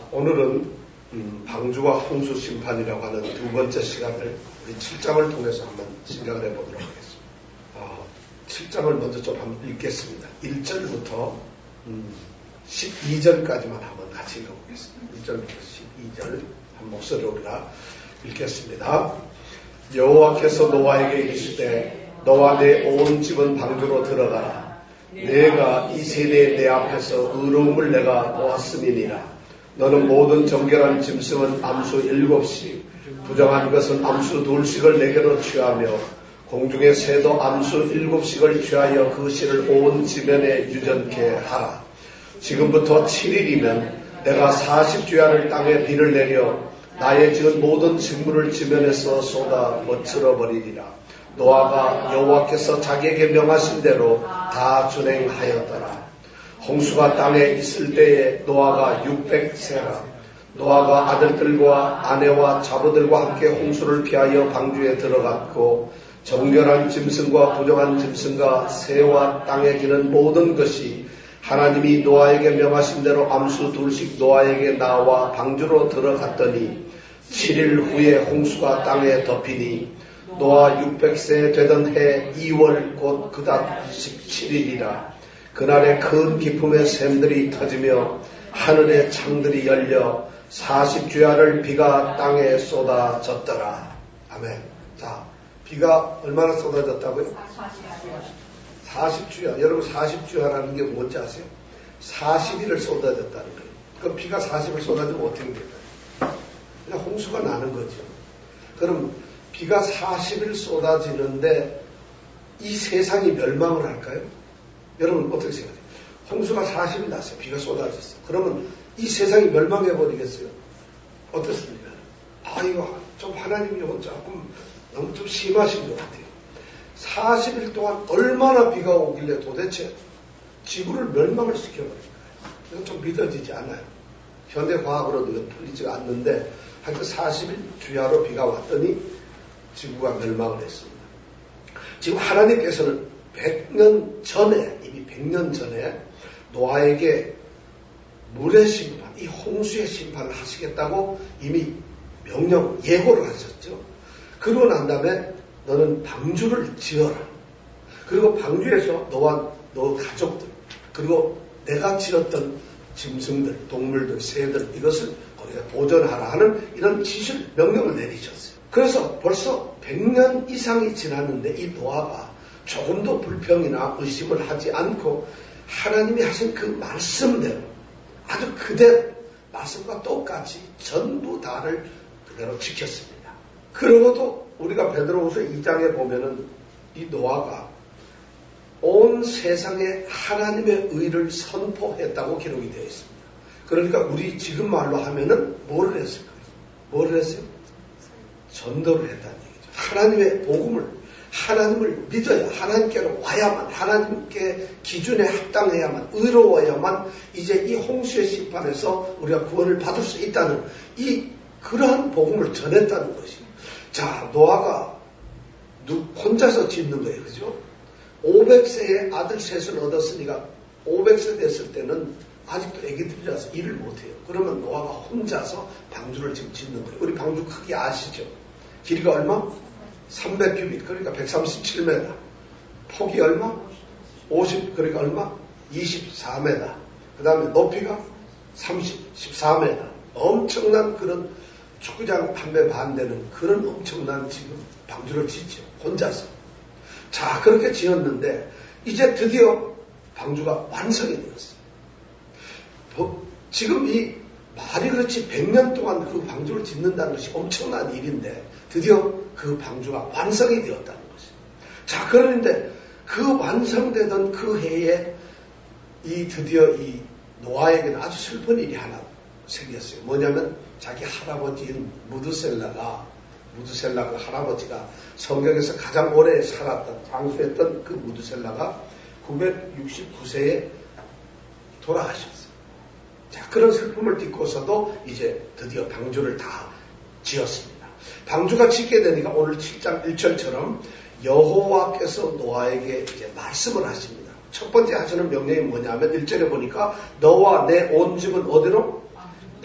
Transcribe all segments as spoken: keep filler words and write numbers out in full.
오늘은 음, 방주와 홍수 심판이라고 하는 두 번째 시간을 우리 칠 장을 통해서 한번 생각을 해보도록 하겠습니다. 어, 칠 장을 먼저 좀 한번 읽겠습니다. 일 절부터 음, 십이 절까지만 한번 같이 읽어보겠습니다. 일 절부터 십이 절 한 목소리로 우리가 읽겠습니다. 여호와께서 노아에게 이르시되 너와 내 온 집은 방주로 들어가라. 내가 이 세대에 내 앞에서 의로움을 내가 보았음이니라. 너는 모든 정결한 짐승은 암수 일곱씩, 부정한 것은 암수 둘씩을 내게로 취하며 공중의 새도 암수 일곱씩을 취하여 그 씨를 온 지면에 유전케 하라. 지금부터 칠 일이면 내가 사십 주야를 땅에 비를 내려 나의 지은 모든 식물을 지면에서 쏟아 멋들어 버리리라. 노아가 여호와께서 자기에게 명하신 대로 다 준행하였더라. 홍수가 땅에 있을 때에 노아가 육백 세라. 노아가 아들들과 아내와 자부들과 함께 홍수를 피하여 방주에 들어갔고 정결한 짐승과 부정한 짐승과 새와 땅에 기는 모든 것이 하나님이 노아에게 명하신 대로 암수 둘씩 노아에게 나와 방주로 들어갔더니 칠 일 후에 홍수가 땅에 덮이니 노아 육백 세 되던 해 이월 곧 그달 십칠 일이라. 그날에 큰 기품의 샘들이 터지며 하늘의 창들이 열려 사십 주야를 비가 땅에 쏟아졌더라. 아멘. 자, 비가 얼마나 쏟아졌다고요? 사십 주야. 여러분 사십 주야라는 게 뭔지 아세요? 사십 일을 쏟아졌다는 거예요. 그럼 비가 사십을 쏟아지면 어떻게 될까요? 그냥 홍수가 나는 거죠. 그럼 비가 사십 일 쏟아지는데 이 세상이 멸망을 할까요? 여러분 어떻게 생각해요? 홍수가 사십 일 났어요. 비가 쏟아졌어요. 그러면 이 세상이 멸망해버리겠어요? 어떻습니까? 아, 이거 좀 하나님이 이건 조금 너무 좀 심하신 것 같아요. 사십 일 동안 얼마나 비가 오길래 도대체 지구를 멸망을 시켜버릴까요? 이건 좀 믿어지지 않아요. 현대과학으로도 이건 풀리지가 않는데 하여튼 사십 일 주야로 비가 왔더니 지구가 멸망을 했습니다. 지금 하나님께서는 백 년 전에, 이미 백 년 전에 노아에게 물의 심판, 이 홍수의 심판을 하시겠다고 이미 명령, 예고를 하셨죠. 그러고 난 다음에 너는 방주를 지어라. 그리고 방주에서 너와 너 가족들, 그리고 내가 지었던 짐승들, 동물들, 새들, 이것을 거기에 보존하라 하는 이런 지시를, 명령을 내리셨어요. 그래서 벌써 백 년 이상이 지났는데 이 노아가 조금도 불평이나 의심을 하지 않고 하나님이 하신 그 말씀대로 아주 그대로 말씀과 똑같이 전부 다를 그대로 지켰습니다. 그러고도 우리가 베드로후서 이 장에 보면은 이 노아가 온 세상에 하나님의 의를 선포했다고 기록이 되어 있습니다. 그러니까 우리 지금 말로 하면은 뭐를 했을까요? 뭐를 했어요? 전도를 했다는 얘기죠. 하나님의 복음을, 하나님을 믿어야, 하나님께로 와야만, 하나님께 기준에 합당해야만, 의로워야만 이제 이 홍수의 심판에서 우리가 구원을 받을 수 있다는 이 그러한 복음을 전했다는 것이죠. 자, 노아가 누, 혼자서 짓는 거예요. 그죠? 오백 세의 아들 셋을 얻었으니까 오백 세 됐을 때는 아직도 애기들이라서 일을 못해요. 그러면 노아가 혼자서 방주를 지금 짓는 거예요. 우리 방주 크기 아시죠? 길이가 얼마? 삼백 규빗, 그러니까 백삼십칠 미터. 폭이 얼마? 오십, 그러니까 얼마? 이십사 미터. 그 다음에 높이가 삼십, 십사 미터. 엄청난 그런 축구장 한 배 반 되는 그런 엄청난 지금 방주를 짓죠. 혼자서. 자, 그렇게 지었는데 이제 드디어 방주가 완성이 되었어요. 지금 이 말이 그렇지 백 년 동안 그 방주를 짓는다는 것이 엄청난 일인데 드디어 그 방주가 완성이 되었다는 것이죠. 자, 그런데 그 완성되던 그 해에 이 드디어 이 노아에게는 아주 슬픈 일이 하나 생겼어요. 뭐냐면 자기 할아버지인 무드셀라가 무드셀라가 할아버지가 성경에서 가장 오래 살았던, 장수했던 그 무드셀라가 구백육십구 세에 돌아가셨어요. 자, 그런 슬픔을 딛고서도 이제 드디어 방주를 다 지었습니다. 방주가 짓게 되니까 오늘 칠 장 일 절처럼 여호와께서 노아에게 이제 말씀을 하십니다. 첫 번째 하시는 명령이 뭐냐면 일 절에 보니까 너와 내 온 집은 어디로?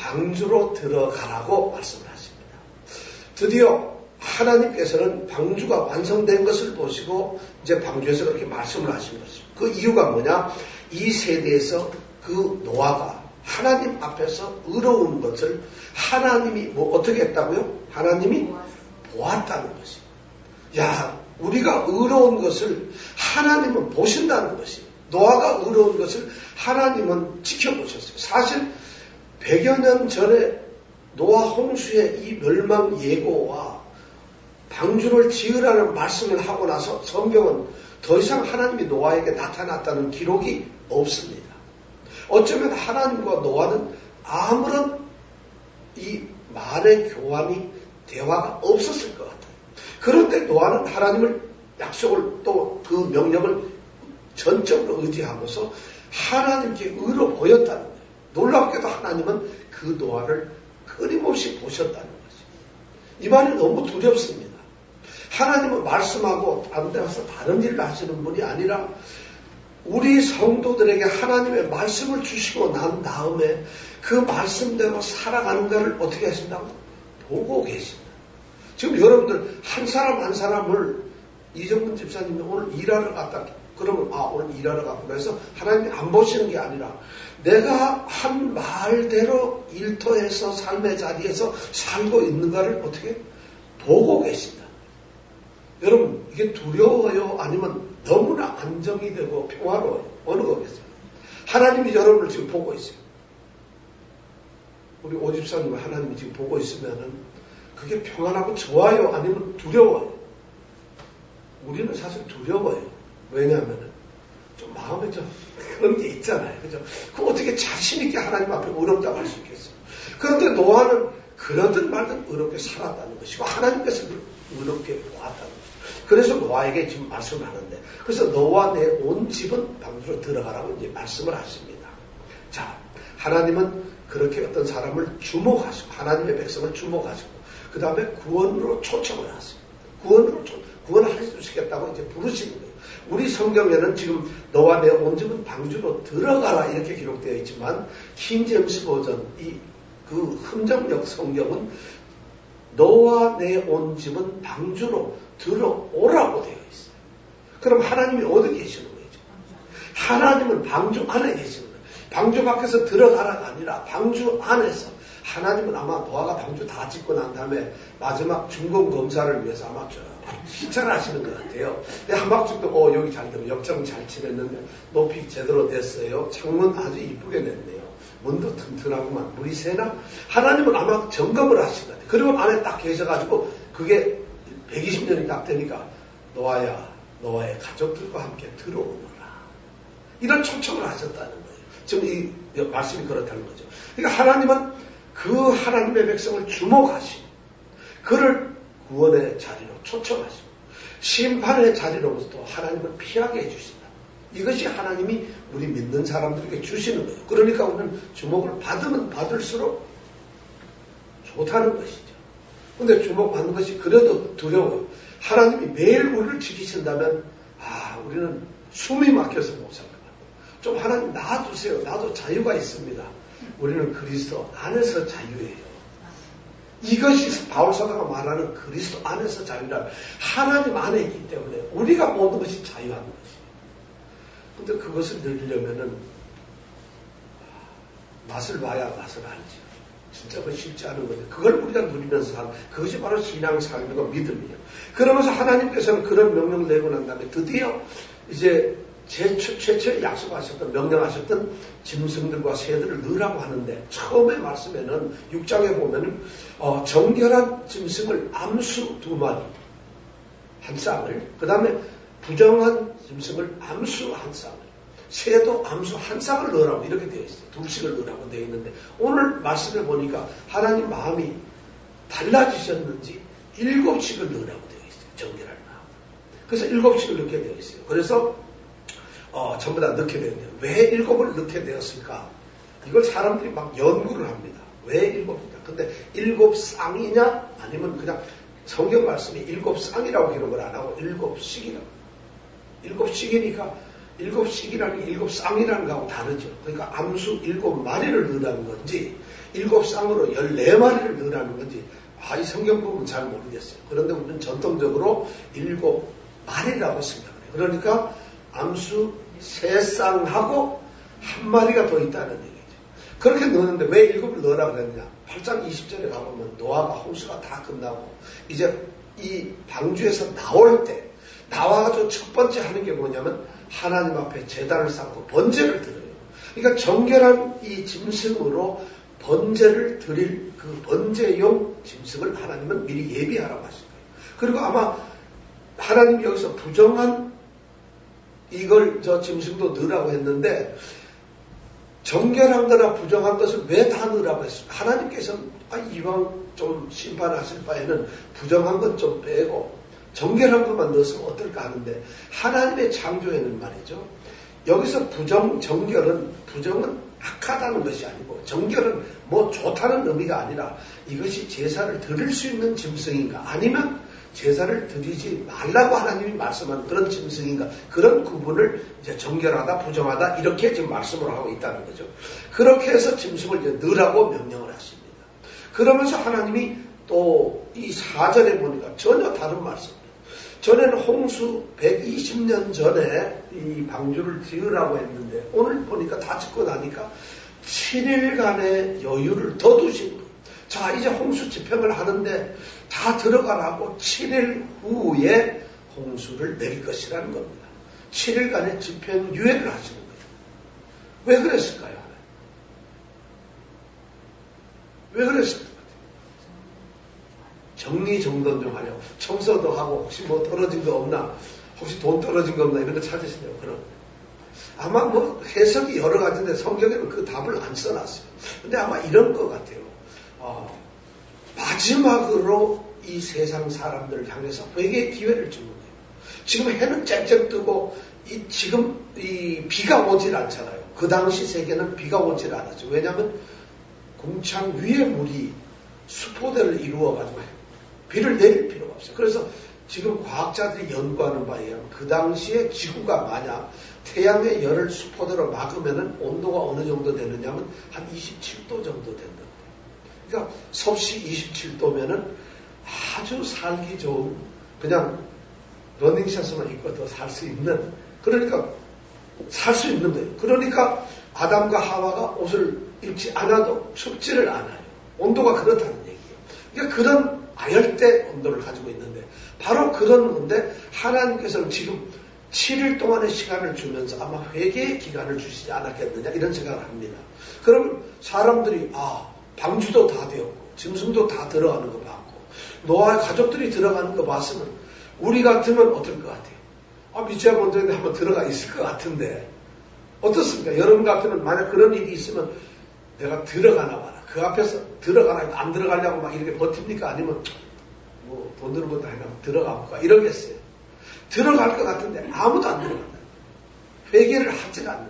방주로 들어가라고 말씀을 하십니다. 드디어 하나님께서는 방주가 완성된 것을 보시고 이제 방주에서 그렇게 말씀을 하신 것이죠. 그 이유가 뭐냐? 이 세대에서 그 노아가 하나님 앞에서 의로운 것을 하나님이 뭐 어떻게 했다고요? 하나님이 보았다는 것이. 야, 우리가 의로운 것을 하나님은 보신다는 것이. 노아가 의로운 것을 하나님은 지켜보셨어요. 사실 백여 년 전에 노아 홍수의 이 멸망 예고와 방주를 지으라는 말씀을 하고 나서 성경은 더 이상 하나님이 노아에게 나타났다는 기록이 없습니다. 어쩌면 하나님과 노아는 아무런 이 말의 교환이 대화가 없었을 것 같아요. 그런데 노아는 하나님을 약속을 또 그 명령을 전적으로 의지하고서 하나님께 의로 보였다는 거예요. 놀랍게도 하나님은 그 노아를 끊임없이 보셨다는 거죠. 이 말이 너무 두렵습니다. 하나님은 말씀하고 다른 데 가서 다른 일을 하시는 분이 아니라 우리 성도들에게 하나님의 말씀을 주시고 난 다음에 그 말씀대로 살아가는가를 어떻게 하신다고? 보고 계신다. 지금 여러분들 한 사람 한 사람을 이정근 집사님이 오늘 일하러 갔다 그러면 아 오늘 일하러 갔구나 해서 하나님이 안 보시는 게 아니라 내가 한 말대로 일터에서 삶의 자리에서 살고 있는가를 어떻게 보고 계신다. 여러분 이게 두려워요? 아니면 너무나 안정이 되고 평화로워요? 어느 거겠어요? 하나님이 여러분을 지금 보고 있어요. 우리 오집사님을 하나님이 지금 보고 있으면은 그게 평안하고 좋아요? 아니면 두려워요? 우리는 사실 두려워요. 왜냐하면은 좀 마음에 좀 그런 게 있잖아요. 그죠? 그 어떻게 자신있게 하나님 앞에 의롭다고 할 수 있겠어요? 그런데 노아는 그러든 말든 의롭게 살았다는 것이고 하나님께서 의롭게 보았다는 것이고 그래서 노아에게 지금 말씀을 하는데 그래서 너와 내 온 집은 방주로 들어가라고 이제 말씀을 하십니다. 자, 하나님은 그렇게 어떤 사람을 주목하시고 하나님의 백성을 주목하시고 그 다음에 구원으로 초청을 하십니다. 구원으로 초, 구원을 해주시겠다고 이제 부르시는 거예요. 우리 성경에는 지금 너와 내 온 집은 방주로 들어가라 이렇게 기록되어 있지만 킹제임스 버전 이 그 흠정역 성경은 너와 내 온 집은 방주로 들어오라고 되어 있어요. 그럼 하나님이 어디 계시는 거죠? 하나님은 방주 안에 계시는 거예요. 방주 밖에서 들어가라가 아니라 방주 안에서 하나님은 아마 노아가 방주 다 짓고 난 다음에 마지막 중공 검사를 위해서 아마 시찰을 하시는 것 같아요. 근데 한박죽도 어 여기 잘 되면 역정 잘 칠했는데 높이 제대로 됐어요. 창문 아주 이쁘게 냈네요. 문도 튼튼하구만. 물이 새나? 하나님은 아마 점검을 하신 것 같아요. 그리고 안에 딱 계셔가지고 그게 백이십 년이 딱 되니까 노아야 노아의 가족들과 함께 들어오너라. 이런 초청을 하셨다는 거예요. 지금 이 말씀이 그렇다는 거죠. 그러니까 하나님은 그 하나님의 백성을 주목하시고 그를 구원의 자리로 초청하시고 심판의 자리로부터 하나님을 피하게 해주신다. 이것이 하나님이 우리 믿는 사람들에게 주시는 거예요. 그러니까 우리는 주목을 받으면 받을수록 좋다는 것이죠. 근데 주목받는 것이 그래도 두려워요. 하나님이 매일 우리를 지키신다면 아 우리는 숨이 막혀서 못 살 것 같아요. 좀 하나님 놔두세요. 나도 자유가 있습니다. 우리는 그리스도 안에서 자유예요. 이것이 바울사도가 말하는 그리스도 안에서 자유라. 하나님 안에 있기 때문에 우리가 모든 것이 자유한 것이에요. 근데 그것을 누리려면은 맛을 봐야 맛을 알지. 진짜 그 쉽지 않은 거죠. 그걸 우리가 누리는 삶, 그것이 바로 신앙 삶이고 믿음이에요. 그러면서 하나님께서는 그런 명령을 내고 난 다음에 드디어 이제 최초, 최초에 약속하셨던, 명령하셨던 짐승들과 새들을 넣으라고 하는데, 처음에 말씀에는 육 장에 보면은, 어, 정결한 짐승을 암수 두 마리, 한 쌍을, 그 다음에 부정한 짐승을 암수 한 쌍을, 새도 암수 한 쌍을 넣으라고 이렇게 되어 있어요. 둘씩을 넣으라고 되어 있는데, 오늘 말씀을 보니까 하나님 마음이 달라지셨는지 일곱씩을 넣으라고 되어 있어요. 정결한 마음. 그래서 일곱씩을 넣게 되어 있어요. 그래서 어, 전부 다 넣게 되는데 왜 일곱을 넣게 되었을까? 이걸 사람들이 막 연구를 합니다. 왜 일곱이냐? 근데 일곱 쌍이냐? 아니면 그냥 성경 말씀이 일곱 쌍이라고 기록을 안 하고 일곱씩이라고. 일곱씩이니까 일곱 씩이라는 게 일곱 쌍이라는 거하고 다르죠. 그러니까 암수 일곱 마리를 넣으라는 건지 일곱 쌍으로 열네 마리를 넣으라는 건지 아, 이 성경 부분 잘 모르겠어요. 그런데 우리는 전통적으로 일곱 마리라고 생각해요. 그러니까 암수 세 쌍하고 한 마리가 더 있다는 얘기죠. 그렇게 넣었는데 왜 일곱을 넣으라고 그랬냐? 팔 장 이십 절에 가보면 노아가 홍수가 다 끝나고 이제 이 방주에서 나올 때 나와가지고 첫 번째 하는 게 뭐냐면 하나님 앞에 제단을 쌓고 번제를 드려요. 그러니까 정결한 이 짐승으로 번제를 드릴 그 번제용 짐승을 하나님은 미리 예비하라고 하신 거예요. 그리고 아마 하나님이 여기서 부정한 이걸 저 짐승도 넣으라고 했는데 정결한 거나 부정한 것을 왜 다 넣으라고 했어요? 하나님께서 아, 이왕 좀 심판하실 바에는 부정한 것 좀 빼고 정결한 것만 넣어서 어떨까 하는데 하나님의 창조에는 말이죠. 여기서 부정, 정결은 부정은 악하다는 것이 아니고 정결은 뭐 좋다는 의미가 아니라 이것이 제사를 드릴 수 있는 짐승인가 아니면 제사를 드리지 말라고 하나님이 말씀한 그런 짐승인가 그런 구분을 이제 정결하다 부정하다 이렇게 지금 말씀을 하고 있다는 거죠. 그렇게 해서 짐승을 이제 넣으라고 명령을 하십니다. 그러면서 하나님이 또 이 사 절에 보니까 전혀 다른 말씀입니다. 전에는 홍수 백이십 년 전에 이 방주를 지으라고 했는데 오늘 보니까 다 짓고 나니까 칠 일간의 여유를 더 두신 거예요. 자, 이제 홍수 집행을 하는데 다 들어가라고 칠 일 후에 홍수를 내릴 것이라는 겁니다. 칠 일간의 집행 유예를 하시는 거예요. 왜 그랬을까요? 왜 그랬을까요? 정리정돈 좀 하려고 청소도 하고 혹시 뭐 떨어진 거 없나 혹시 돈 떨어진 거 없나 이런 거 찾으시려고 그런 아마 뭐 해석이 여러 가지인데 성경에는 그 답을 안 써놨어요. 근데 아마 이런 것 같아요. 어, 마지막으로 이 세상 사람들을 향해서 회개의 기회를 주는 거예요. 지금 해는 쨍쨍 뜨고 이 지금 이 비가 오질 않잖아요. 그 당시 세계는 비가 오질 않았죠. 왜냐하면 궁창 위에 물이 수포대를 이루어가지고 비를 내릴 필요가 없어요. 그래서 지금 과학자들이 연구하는 바에 의하면 그 당시에 지구가 만약 태양의 열을 수포대로 막으면 온도가 어느 정도 되느냐면 한 이십칠 도 정도 된다. 그러니까 섭씨 이십칠 도면은 아주 살기 좋은 그냥 러닝샷만 입고 더 살 수 있는 그러니까 살 수 있는 거예요. 그러니까 아담과 하와가 옷을 입지 않아도 춥지를 않아요. 온도가 그렇다는 얘기예요. 그러니까 그런 아열대 온도를 가지고 있는데 바로 그런 건데 하나님께서는 지금 칠 일 동안의 시간을 주면서 아마 회개의 기간을 주시지 않았겠느냐 이런 생각을 합니다. 그럼 사람들이 아 방주도 다 되었고 짐승도 다 들어가는 거 봤고 노아의 가족들이 들어가는 거 봤으면 우리 같으면 어떨 것 같아요? 아 미치야 본전에 한번 들어가 있을 것 같은데 어떻습니까? 여러분 같으면 만약 그런 일이 있으면 내가 들어가나 봐라. 그 앞에서 들어가나 안 들어가려고 막 이렇게 버팁니까? 아니면 뭐 돈으로 번다 해나 들어가 볼까? 이러겠어요. 들어갈 것 같은데 아무도 안 들어간다. 회개를 하지 않는다.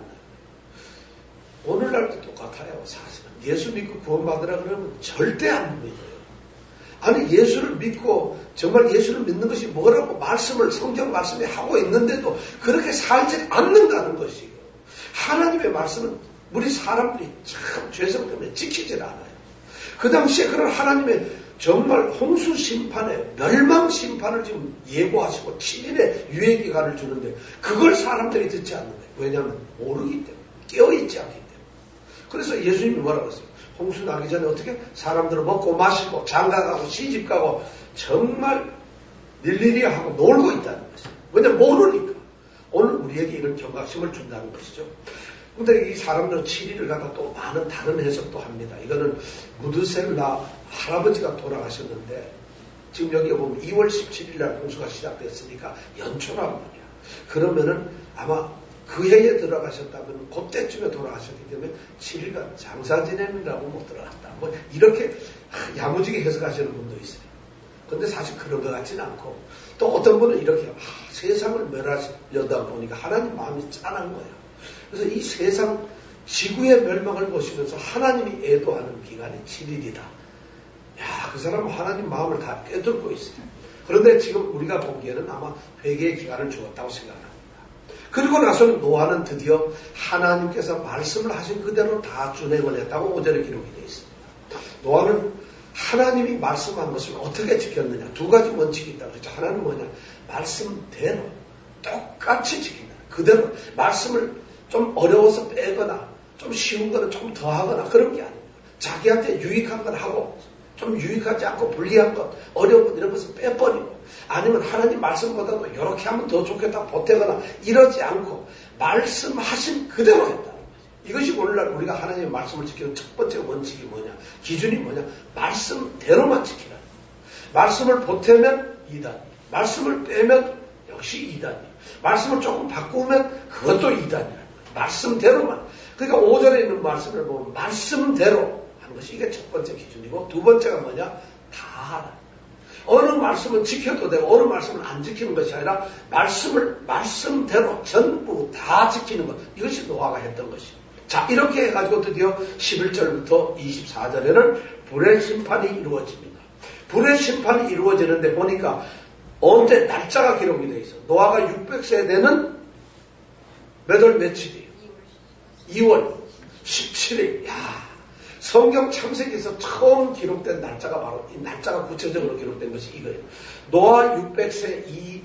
오늘날도 똑같아요. 사실은 예수 믿고 구원받으라 그러면 절대 안 믿어요. 아니 예수를 믿고 정말 예수를 믿는 것이 뭐라고 말씀을 성경 말씀에 하고 있는데도 그렇게 살지 않는다는 것이에요. 하나님의 말씀은 우리 사람들이 참 죄성 때문에 지키질 않아요. 그 당시에 그런 하나님의 정말 홍수 심판에 멸망 심판을 지금 예고하시고 칠 일의 유예기간을 주는데 그걸 사람들이 듣지 않는 거예요. 왜냐하면 모르기 때문에 깨어있지 않기 때문에. 그래서 예수님이 뭐라고 했어요? 홍수 나기 전에 어떻게 사람들을 먹고 마시고 장가가고 시집가고 정말 일일이 하고 놀고 있다는 것이에요. 왜냐하면 모르니까. 오늘 우리에게 이런 경각심을 준다는 것이죠. 근데 이 사람들은 칠 일을 갖다 또 많은 다른 해석도 합니다. 이거는 무드셀라 할아버지가 돌아가셨는데 지금 여기 보면 이월 십칠일 날 홍수가 시작됐으니까 연초란 말이야. 그러면은 아마 그 해에 들어가셨다면 그때쯤에 돌아가셨기 때문에 칠 일간 장사 지내느라고 못 들어갔다. 뭐 이렇게 야무지게 해석하시는 분도 있어요. 근데 사실 그런 것 같지는 않고 또 어떤 분은 이렇게 아, 세상을 멸하려다 보니까 하나님 마음이 짠한 거예요. 그래서 이 세상 지구의 멸망을 보시면서 하나님이 애도하는 기간이 칠 일이다. 야, 그 사람은 하나님 마음을 다 꿰뚫고 있어요. 그런데 지금 우리가 보기에는 아마 회개의 기간을 주었다고 생각합니다. 그리고 나서는 노아는 드디어 하나님께서 말씀을 하신 그대로 다 준행을 했다고 오 절에 기록이 되어 있습니다. 노아는 하나님이 말씀한 것을 어떻게 지켰느냐. 두 가지 원칙이 있다고 그랬죠. 하나는 뭐냐. 말씀대로 똑같이 지킨다. 그대로 말씀을 좀 어려워서 빼거나 좀 쉬운 거는 좀 더 하거나 그런 게 아닙니다. 자기한테 유익한 건 하고 좀 유익하지 않고 불리한 것, 어려운 것 이런 것을 빼버리고 아니면 하나님 말씀보다도 이렇게 하면 더 좋겠다 보태거나 이러지 않고 말씀하신 그대로 했다는 거죠. 이것이 오늘날 우리가 하나님의 말씀을 지키는 첫 번째 원칙이 뭐냐, 기준이 뭐냐, 말씀대로만 지키라. 말씀을 보태면 이단, 말씀을 빼면 역시 이단이에요. 말씀을 조금 바꾸면 그것도 이단이에요. 말씀대로만. 그러니까 오 절에 있는 말씀을 보면 말씀대로 하는 것이 이게 첫 번째 기준이고, 두 번째가 뭐냐, 다 하라. 어느 말씀은 지켜도 되고 어느 말씀은 안 지키는 것이 아니라 말씀을 말씀대로 전부 다 지키는 것. 이것이 노아가 했던 것입니다. 자, 이렇게 해가지고 드디어 십일 절부터 이십사 절에는 불의 심판이 이루어집니다. 불의 심판이 이루어지는데 보니까 언제 날짜가 기록이 되어 있어. 노아가 육백 세대는 몇 월 며칠이에요? 이월 십칠일. 야, 성경 창세기에서 처음 기록된 날짜가 바로 이 날짜가 구체적으로 기록된 것이 이거예요. 노아 육백 세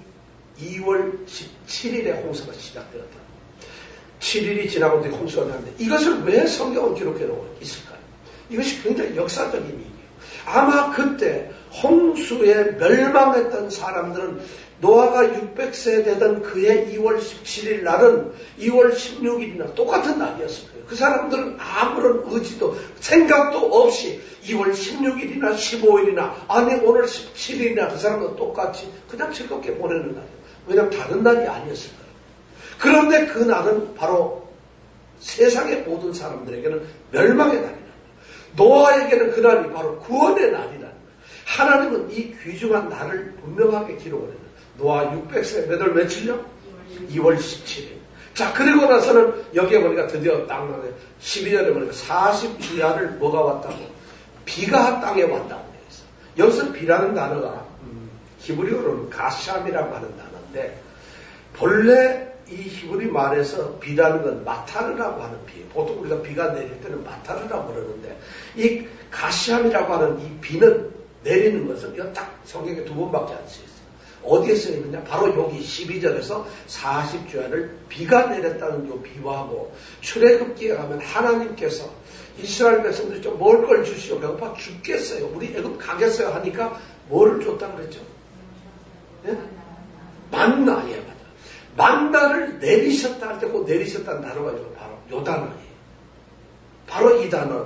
이월 십칠일에 홍수가 시작되었다. 칠 일이 지나고 뒤에 홍수가 되는데 이것을 왜 성경은 기록해 놓고 있을까요? 이것이 굉장히 역사적인 일이에요. 아마 그때 홍수에 멸망했던 사람들은 노아가 육백 세 되던 그해 이월 십칠일 날은 이월 십육일이나 똑같은 날이었을 거예요. 그 사람들은 아무런 의지도 생각도 없이 이월 십육일이나 십오일이나 아니 오늘 십칠일이나 그 사람은 똑같이 그냥 즐겁게 보내는 날이에요. 왜냐하면 다른 날이 아니었을 거예요. 그런데 그 날은 바로 세상의 모든 사람들에게는 멸망의 날이다. 노아에게는 그날이 바로 구원의 날이다. 하나님은 이 귀중한 날을 분명하게 기록을 했다. 노아 육백 세 몇 월 며칠요? 이월 십칠일. 자, 그리고 나서는 여기에 보니까 드디어 땅에 십이 절에 보니까 사십 주야를 뭐가 왔다고? 비가 땅에 왔다고 해서 여기서 비라는 단어가 음, 히브리어로는 가샴이라고 하는 단어인데 본래 이 히브리 말에서 비라는 건 마타르라고 하는 비예요. 보통 우리가 비가 내릴 때는 마타르라고 그러는데 이 가샴이라고 하는 이 비는 내리는 것은 이거 딱 성경에 두 번밖에 안 쓰였어요. 어디에 쓰이느냐? 바로 여기 십이 절에서 사십 주야를 비가 내렸다는 요 비유하고 출애굽기에 가면 하나님께서 이스라엘 백성들이 좀 먹을 걸 주시오. 배고파 죽겠어요. 우리 애굽 가겠어요 하니까 뭐를 줬다고 그랬죠? 네? 만나. 예, 맞아. 만나를 내리셨다 할 때 그 내리셨다는 단어가 바로 요 단어예요. 바로 이 단어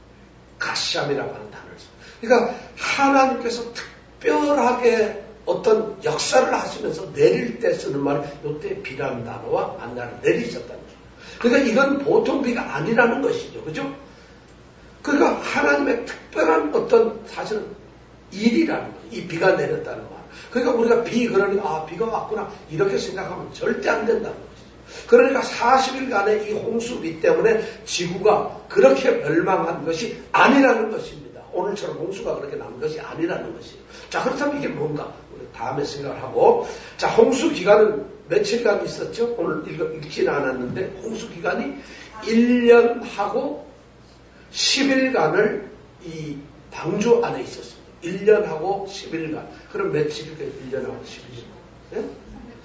가시암이라고 하는 단어를 써요. 그러니까 하나님께서 특별하게 어떤 역사를 하시면서 내릴 때 쓰는 말이 요때 비라는 단어와 만나를 내리셨다는 거예요. 그러니까 이건 보통 비가 아니라는 것이죠. 그죠? 그러니까 하나님의 특별한 어떤 사실은 일이라는 거예요. 이 비가 내렸다는 말. 그러니까 우리가 비 그러니까 아 비가 왔구나 이렇게 생각하면 절대 안 된다는 거죠. 그러니까 사십 일간의 이 홍수비 때문에 지구가 그렇게 멸망한 것이 아니라는 것입니다. 오늘처럼 홍수가 그렇게 난 것이 아니라는 것이에요. 자, 그렇다면 이게 뭔가 우리 다음에 생각을 하고, 자, 홍수 기간은 며칠간 있었죠? 오늘 읽, 읽지는 않았는데 홍수 기간이 일 년하고 십 일간을 이 방주 안에 있었습니다. 일 년하고 십 일간. 그럼 며칠일까요? 일 년하고 십 일. 네?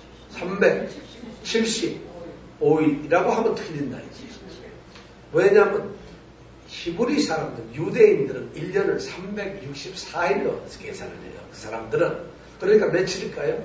삼백칠십오 일이라고 하면 틀린다. 왜냐하면 히브리 사람들, 유대인들은 일 년을 삼백육십사 일로 계산을 해요. 그 사람들은. 그러니까 며칠일까요?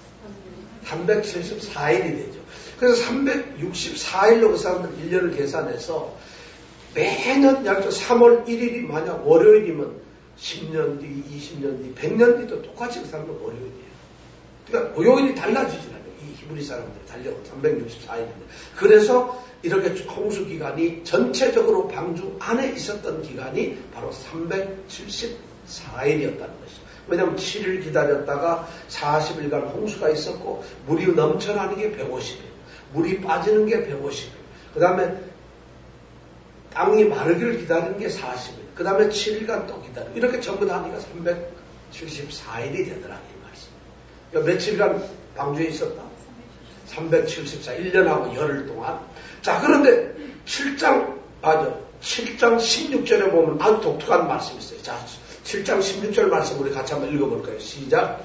삼백칠십사 일이 되죠. 그래서 삼백육십사 일로 그 사람들 일 년을 계산해서 매년 약 삼월 일일이 만약 월요일이면 십 년 뒤, 이십 년 뒤, 백 년 뒤도 똑같이 그 사람들 월요일이에요. 그러니까 요일이 달라지지 않아요. 이 히브리 사람들 달려 삼백육십사 일인데. 그래서 이렇게 홍수 기간이 전체적으로 방주 안에 있었던 기간이 바로 삼백칠십사 일이었다는 것이죠. 왜냐하면 칠 일 기다렸다가 사십 일간 홍수가 있었고 물이 넘쳐나는 게 백오십 일, 물이 빠지는 게 백오십 일, 그 다음에 땅이 마르기를 기다리는 게 사십 일, 그 다음에 칠 일간 또 기다리고 이렇게 전부 다 하니까 삼백칠십사 일이 되더라 이 말씀. 그러니까 며칠간 방주에 있었다? 삼백칠십사, 일 년하고 열흘 동안. 자, 그런데 칠 장, 아, 칠 장 십육 절에 보면 아주 독특한 말씀이 있어요. 자, 칠 장 십육 절 말씀 우리 같이 한번 읽어볼까요? 시작.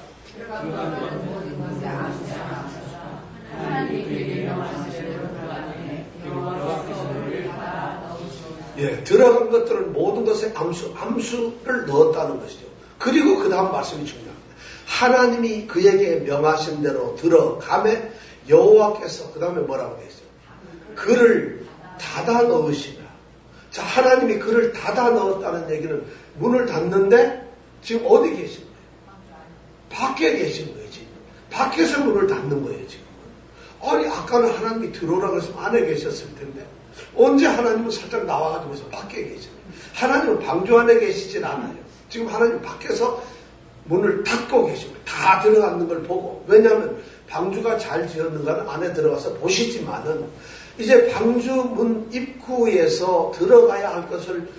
예, 들어간 것들은 모든 것에 암수, 암수를 넣었다는 것이죠. 그리고 그 다음 말씀이 중요합니다. 하나님이 그에게 명하신 대로 들어가매 여호와께서 그 다음에 뭐라고 되어 있어요? 그를 닫아 넣으시라. 자, 하나님이 그를 닫아 넣었다는 얘기는 문을 닫는데 지금 어디 계신 거예요? 밖에 계신 거예요, 지금. 밖에서 문을 닫는 거예요, 지금. 아니, 아까는 하나님이 들어오라고 해서 안에 계셨을 텐데 언제 하나님은 살짝 나와가지고 밖에 계시나요? 하나님은 방주 안에 계시진 않아요. 지금 하나님 밖에서 문을 닫고 계십니다. 다 들어가는 걸 보고. 왜냐하면 방주가 잘 지었는가는 안에 들어가서 보시지만은 이제 방주 문 입구에서 들어가야 할 것을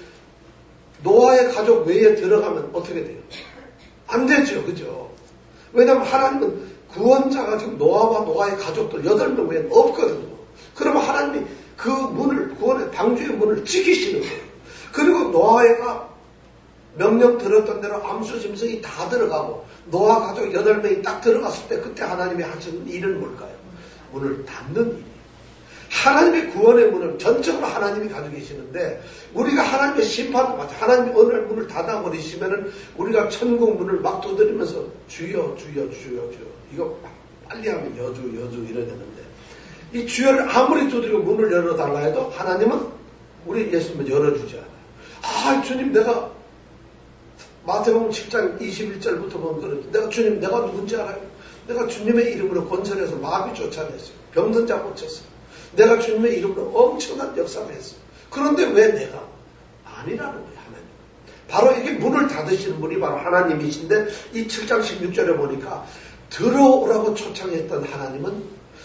노아의 가족 외에 들어가면 어떻게 돼요? 안 되죠. 그죠? 왜냐하면 하나님은 구원자가 지금 노아와 노아의 가족들 여덟 명 외에는 없거든요. 그러면 하나님이 그 문을, 구원의 방주의 문을 지키시는 거예요. 그리고 노아가 명령 들었던 대로 암수 짐승이 다 들어가고 노아 가족 여덟 명이 딱 들어갔을 때 그때 하나님이 하시는 일은 뭘까요? 문을 닫는 일이에요. 하나님의 구원의 문을 전적으로 하나님이 가지고 계시는데 우리가 하나님의 심판을 받아 하나님이 어느 날 문을 닫아버리시면은 우리가 천국 문을 막 두드리면서 주여 주여 주여 주여 이거 빨리 하면 여주 여주 이래야 되는데 이 주여를 아무리 두드리고 문을 열어달라 해도 하나님은 우리 예수님은 열어주지 않아요. 아 주님 내가 마태복음 칠 장 이십일 절부터 보면 그러죠. 내가 주님 내가 누군지 알아요? 내가 주님의 이름으로 건설해서 마귀 쫓아냈어요. 병든 자 고쳤어요. 내가 주님의 이름으로 엄청난 역사를 했어요. 그런데 왜 내가? 아니라는 거예요. 하나님. 바로 이게 문을 닫으시는 분이 바로 하나님이신데 이 칠 장 십육 절에 보니까 들어오라고 초청했던 하나님은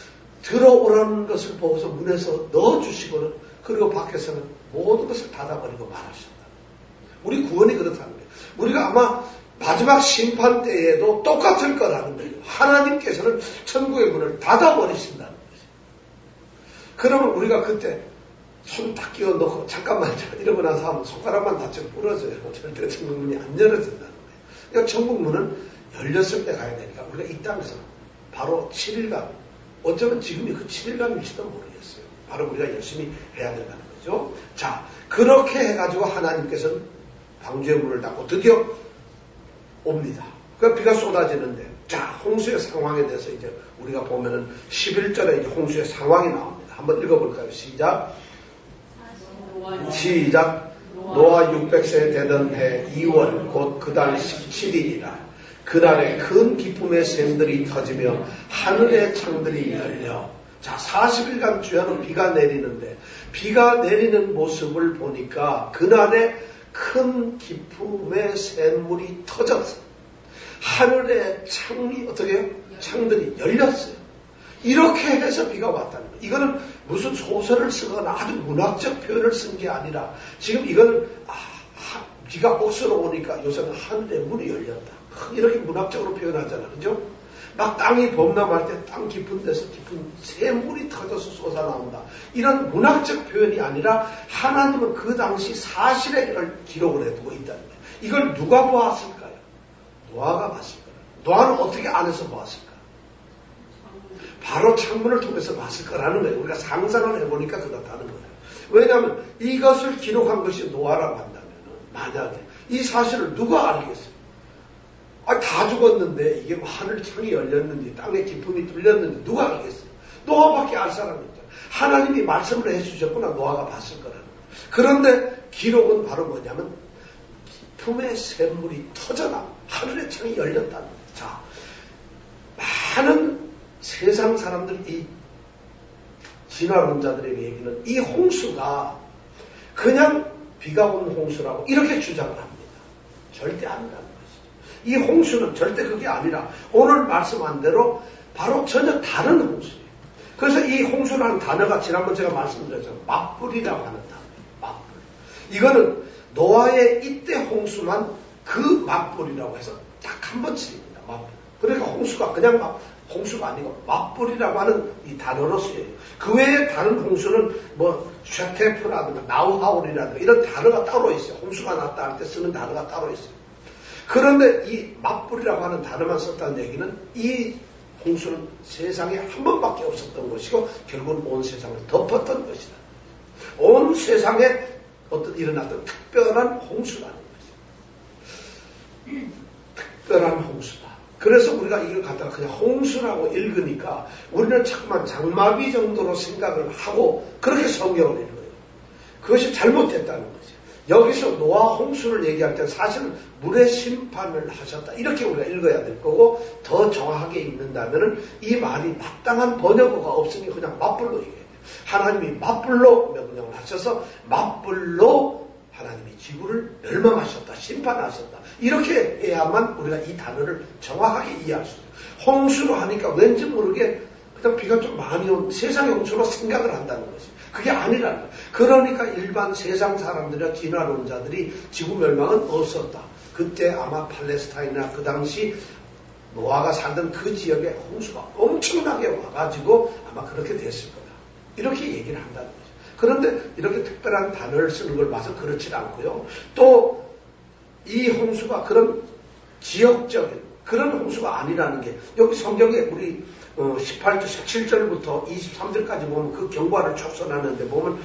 들어오라는 것을 보고서 문에서 넣어주시고는 그리고 밖에서는 모든 것을 닫아버리고 말하셨다. 우리 구원이 그렇다는 거예요. 우리가 아마 마지막 심판 때에도 똑같을 거라는 거예요. 하나님께서는 천국의 문을 닫아버리신다는 거예요. 그러면 우리가 그때 손 딱 끼워 넣고 잠깐만 이러고 나서 하면 손가락만 다쳐 부러져요. 절대 천국 문이 안 열어진다는 거예요. 그러니까 천국 문은 열렸을 때 가야 되니까 우리가 이 땅에서 바로 칠 일간 어쩌면 지금이 그 칠 일간일지도 모르겠어요. 바로 우리가 열심히 해야 된다는 거죠. 자, 그렇게 해가지고 하나님께서는 방주의 문을 닫고 드디어 옵니다. 그 비가 쏟아지는데 자, 홍수의 상황에 대해서 이제 우리가 보면은 십일 절에 이제 홍수의 상황이 나옵니다. 한번 읽어볼까요? 시작. 시작. 노아 육백 세 되던 해 이월 곧 그달 십칠 일이라. 그날에 큰 기쁨의 샘들이 터지며 하늘의 창들이 열려. 자, 사십 일간 주야는 비가 내리는데 비가 내리는 모습을 보니까 그날에 큰 기쁨의 샘물이 터졌어요. 하늘의 창이 어떻게 해요? 창들이 열렸어요. 이렇게 해서 비가 왔다는 거예요. 이거는 무슨 소설을 쓰거나 아주 문학적 표현을 쓴 게 아니라 지금 이거는 아, 하, 비가 억수로 오니까 요새는 하늘의 문이 열렸다. 이렇게 문학적으로 표현하잖아. 그죠? 막 땅이 범람할 때 땅 깊은 데서 깊은 샘물이 터져서 솟아나온다. 이런 문학적 표현이 아니라 하나님은 그 당시 사실에 이걸 기록을 해두고 있다는 거예요. 이걸 누가 보았을까요? 노아가 봤을 거예요. 노아는 어떻게 안에서 보았을까? 바로 창문을 통해서 봤을 거라는 거예요. 우리가 상상을 해보니까 그렇다는 거예요. 왜냐하면 이것을 기록한 것이 노아라고 한다면 만약에 이 사실을 누가 알겠어요? 아, 다 죽었는데 이게 뭐 하늘 창이 열렸는지 땅에 기품이 뚫렸는지 누가 알겠어요? 노아밖에 알 사람이 없잖아요. 하나님이 말씀을 해주셨구나. 노아가 봤을 거라는 거예요. 그런데 기록은 바로 뭐냐면 기품의 샘물이 터져나 하늘의 창이 열렸다는 거예요. 자, 많은 세상 사람들, 이 진화론자들의 얘기는 이 홍수가 그냥 비가 온 홍수라고 이렇게 주장을 합니다. 절대 아니라는 것이죠. 이 홍수는 절대 그게 아니라 오늘 말씀한 대로 바로 전혀 다른 홍수예요. 그래서 이 홍수라는 단어가 지난번 제가 말씀드렸잖아요. 맞불이라고 하는 단어예요. 맞불. 이거는 노아의 이때 홍수만 그 맞불이라고 해서 딱 한 번 칩니다. 맞불. 그러니까 홍수가 그냥 막 홍수가 아니고 맞불이라고 하는 이 단어로 쓰여요. 그 외에 다른 홍수는 뭐 쉐테프라든가 나우하울이라든가 이런 단어가 따로 있어요. 홍수가 났다 할 때 쓰는 단어가 따로 있어요. 그런데 이 맞불이라고 하는 단어만 썼다는 얘기는 이 홍수는 세상에 한 번밖에 없었던 것이고 결국은 온 세상을 덮었던 것이다. 온 세상에 어떤 일어났던 특별한 홍수라는 것이다. 특별한 홍수다. 그래서 우리가 이걸 갖다가 그냥 홍수라고 읽으니까 우리는 자꾸만 장마비 정도로 생각을 하고 그렇게 성경을 읽어요. 그것이 잘못됐다는 거죠. 여기서 노아 홍수를 얘기할 때 사실은 물의 심판을 하셨다. 이렇게 우리가 읽어야 될 거고 더 정확하게 읽는다면 이 말이 마땅한 번역어가 없으니 그냥 맞불로 얘기해요. 하나님이 맞불로 명령을 하셔서 맞불로 하나님이 지구를 멸망하셨다. 심판하셨다. 이렇게 해야만 우리가 이 단어를 정확하게 이해할 수 있어요. 홍수로 하니까 왠지 모르게 그냥 비가 좀 많이 온 세상의 홍수로 생각을 한다는 것이. 그게 아니라는 거예요. 그러니까 일반 세상 사람들이나 진화론자들이 지구 멸망은 없었다. 그때 아마 팔레스타인이나 그 당시 노아가 살던 그 지역에 홍수가 엄청나게 와가지고 아마 그렇게 됐을 거다. 이렇게 얘기를 한다는 거죠. 그런데 이렇게 특별한 단어를 쓰는 걸 봐서 그렇지 않고요. 또 이 홍수가 그런 지역적인 그런 홍수가 아니라는 게 여기 성경에 우리 십팔 절, 십칠 절부터 이십삼 절까지 보면 그 경과를 촉선하는데 보면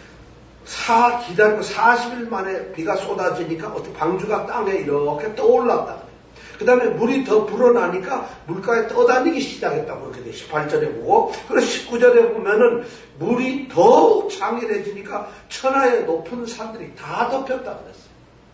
사 기다리고 사십 일 만에 비가 쏟아지니까 어떻게 방주가 땅에 이렇게 떠올랐다. 그 다음에 물이 더 불어나니까 물가에 떠다니기 시작했다고 그렇게 돼. 십팔 절에 보고. 그래서 십구 절에 보면은 물이 더욱 장렬해지니까 천하의 높은 산들이 다 덮였다 그랬어요.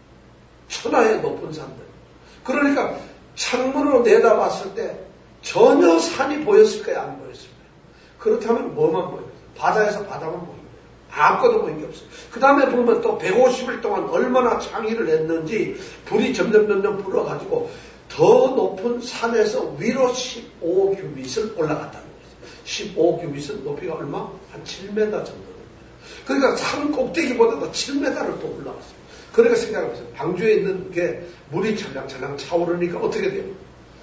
천하의 높은 산들. 그러니까 창문으로 내다봤을 때 전혀 산이 보였을 거야, 안 보였을 거야. 그렇다면 뭐만 보여요? 바다에서 바다만 보이는 거예요. 아무것도 보인 게 없어요. 그 다음에 보면 또 백오십 일 동안 얼마나 창의를 했는지 불이 점점 점점 불어가지고 더 높은 산에서 위로 십오 규빗을 올라갔다는 거죠. 십오 규빗은 높이가 얼마? 한 칠 미터 정도 됩니다. 그러니까 산 꼭대기보다도 칠 미터를 또 올라갔어요. 그러니까 생각해보세요. 방주에 있는 게 물이 찰랑찰랑 차오르니까 어떻게 돼요?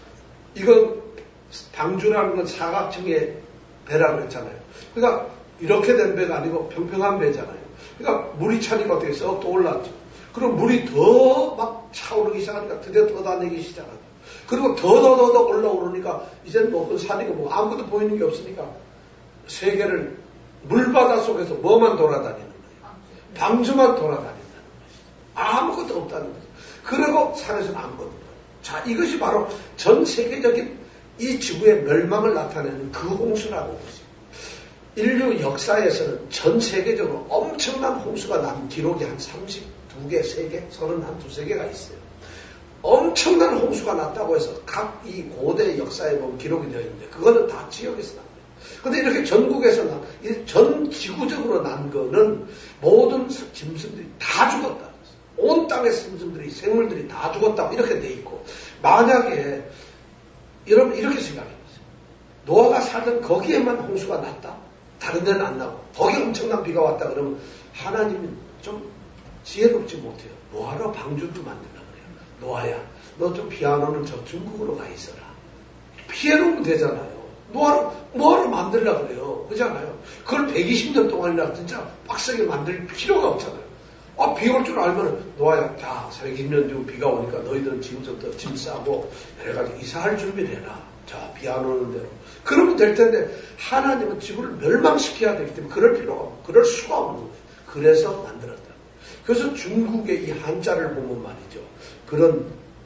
이건 방주라는 건 사각형의 배라고 했잖아요. 그러니까 이렇게 된 배가 아니고 평평한 배잖아요. 그러니까 물이 차니까 어떻게 썩 또 올랐죠. 그럼 물이 더 막 차오르기 시작하니까 드디어 떠다니기 시작하죠. 그리고 더더더더 올라오르니까 이제는 뭐 산이고 뭐 아무것도 보이는 게 없으니까 세계를 물바다 속에서 뭐만 돌아다니는 거예요? 방주만 돌아다닌다는 거예요. 아무것도 없다는 거죠. 그리고 산에서는 아무것도 없어요. 자, 이것이 바로 전 세계적인 이 지구의 멸망을 나타내는 그 홍수라고 보죠. 인류 역사에서는 전 세계적으로 엄청난 홍수가 난 기록이 한 삼십두 개, 세 개, 서른한두 세 개가 있어요. 엄청난 홍수가 났다고 해서 각 이 고대 역사에 보면 기록이 되어 있는데 그거는 다 지역에서 난 거예요. 그런데 이렇게 전국에서 난, 전 지구적으로 난 거는 모든 짐승들이 다 죽었다. 온 땅의 짐승들이, 생물들이 다 죽었다고 이렇게 돼 있고 만약에 여러분 이렇게 생각해보세요. 노아가 살던 거기에만 홍수가 났다. 다른 데는 안 나고 거기 엄청난 비가 왔다 그러면 하나님은 좀 지혜롭지 못해요. 뭐하러 방주도 만들라 그래요. 노아야 너 좀 피아노는 저 중국으로 가 있어라. 피해놓으면 되잖아요. 뭐하러 뭐하러 만들라 그래요. 그렇잖아요. 그걸 백이십 년 동안이나 진짜 빡세게 만들 필요가 없잖아요. 아, 비 올 줄 알면 노아야 자 백이십 년 중 비가 오니까 너희들은 지금부터 짐 싸고 그래가지고 이사할 준비를 해라. 자, 비 안 오는 대로. 그러면 될 텐데 하나님은 지구를 멸망시켜야 되기 때문에 그럴 필요가 없고 그럴 수가 없는 거예요. 그래서 만들었다. 그래서 중국의 이 한자를 보면 말이죠. 그런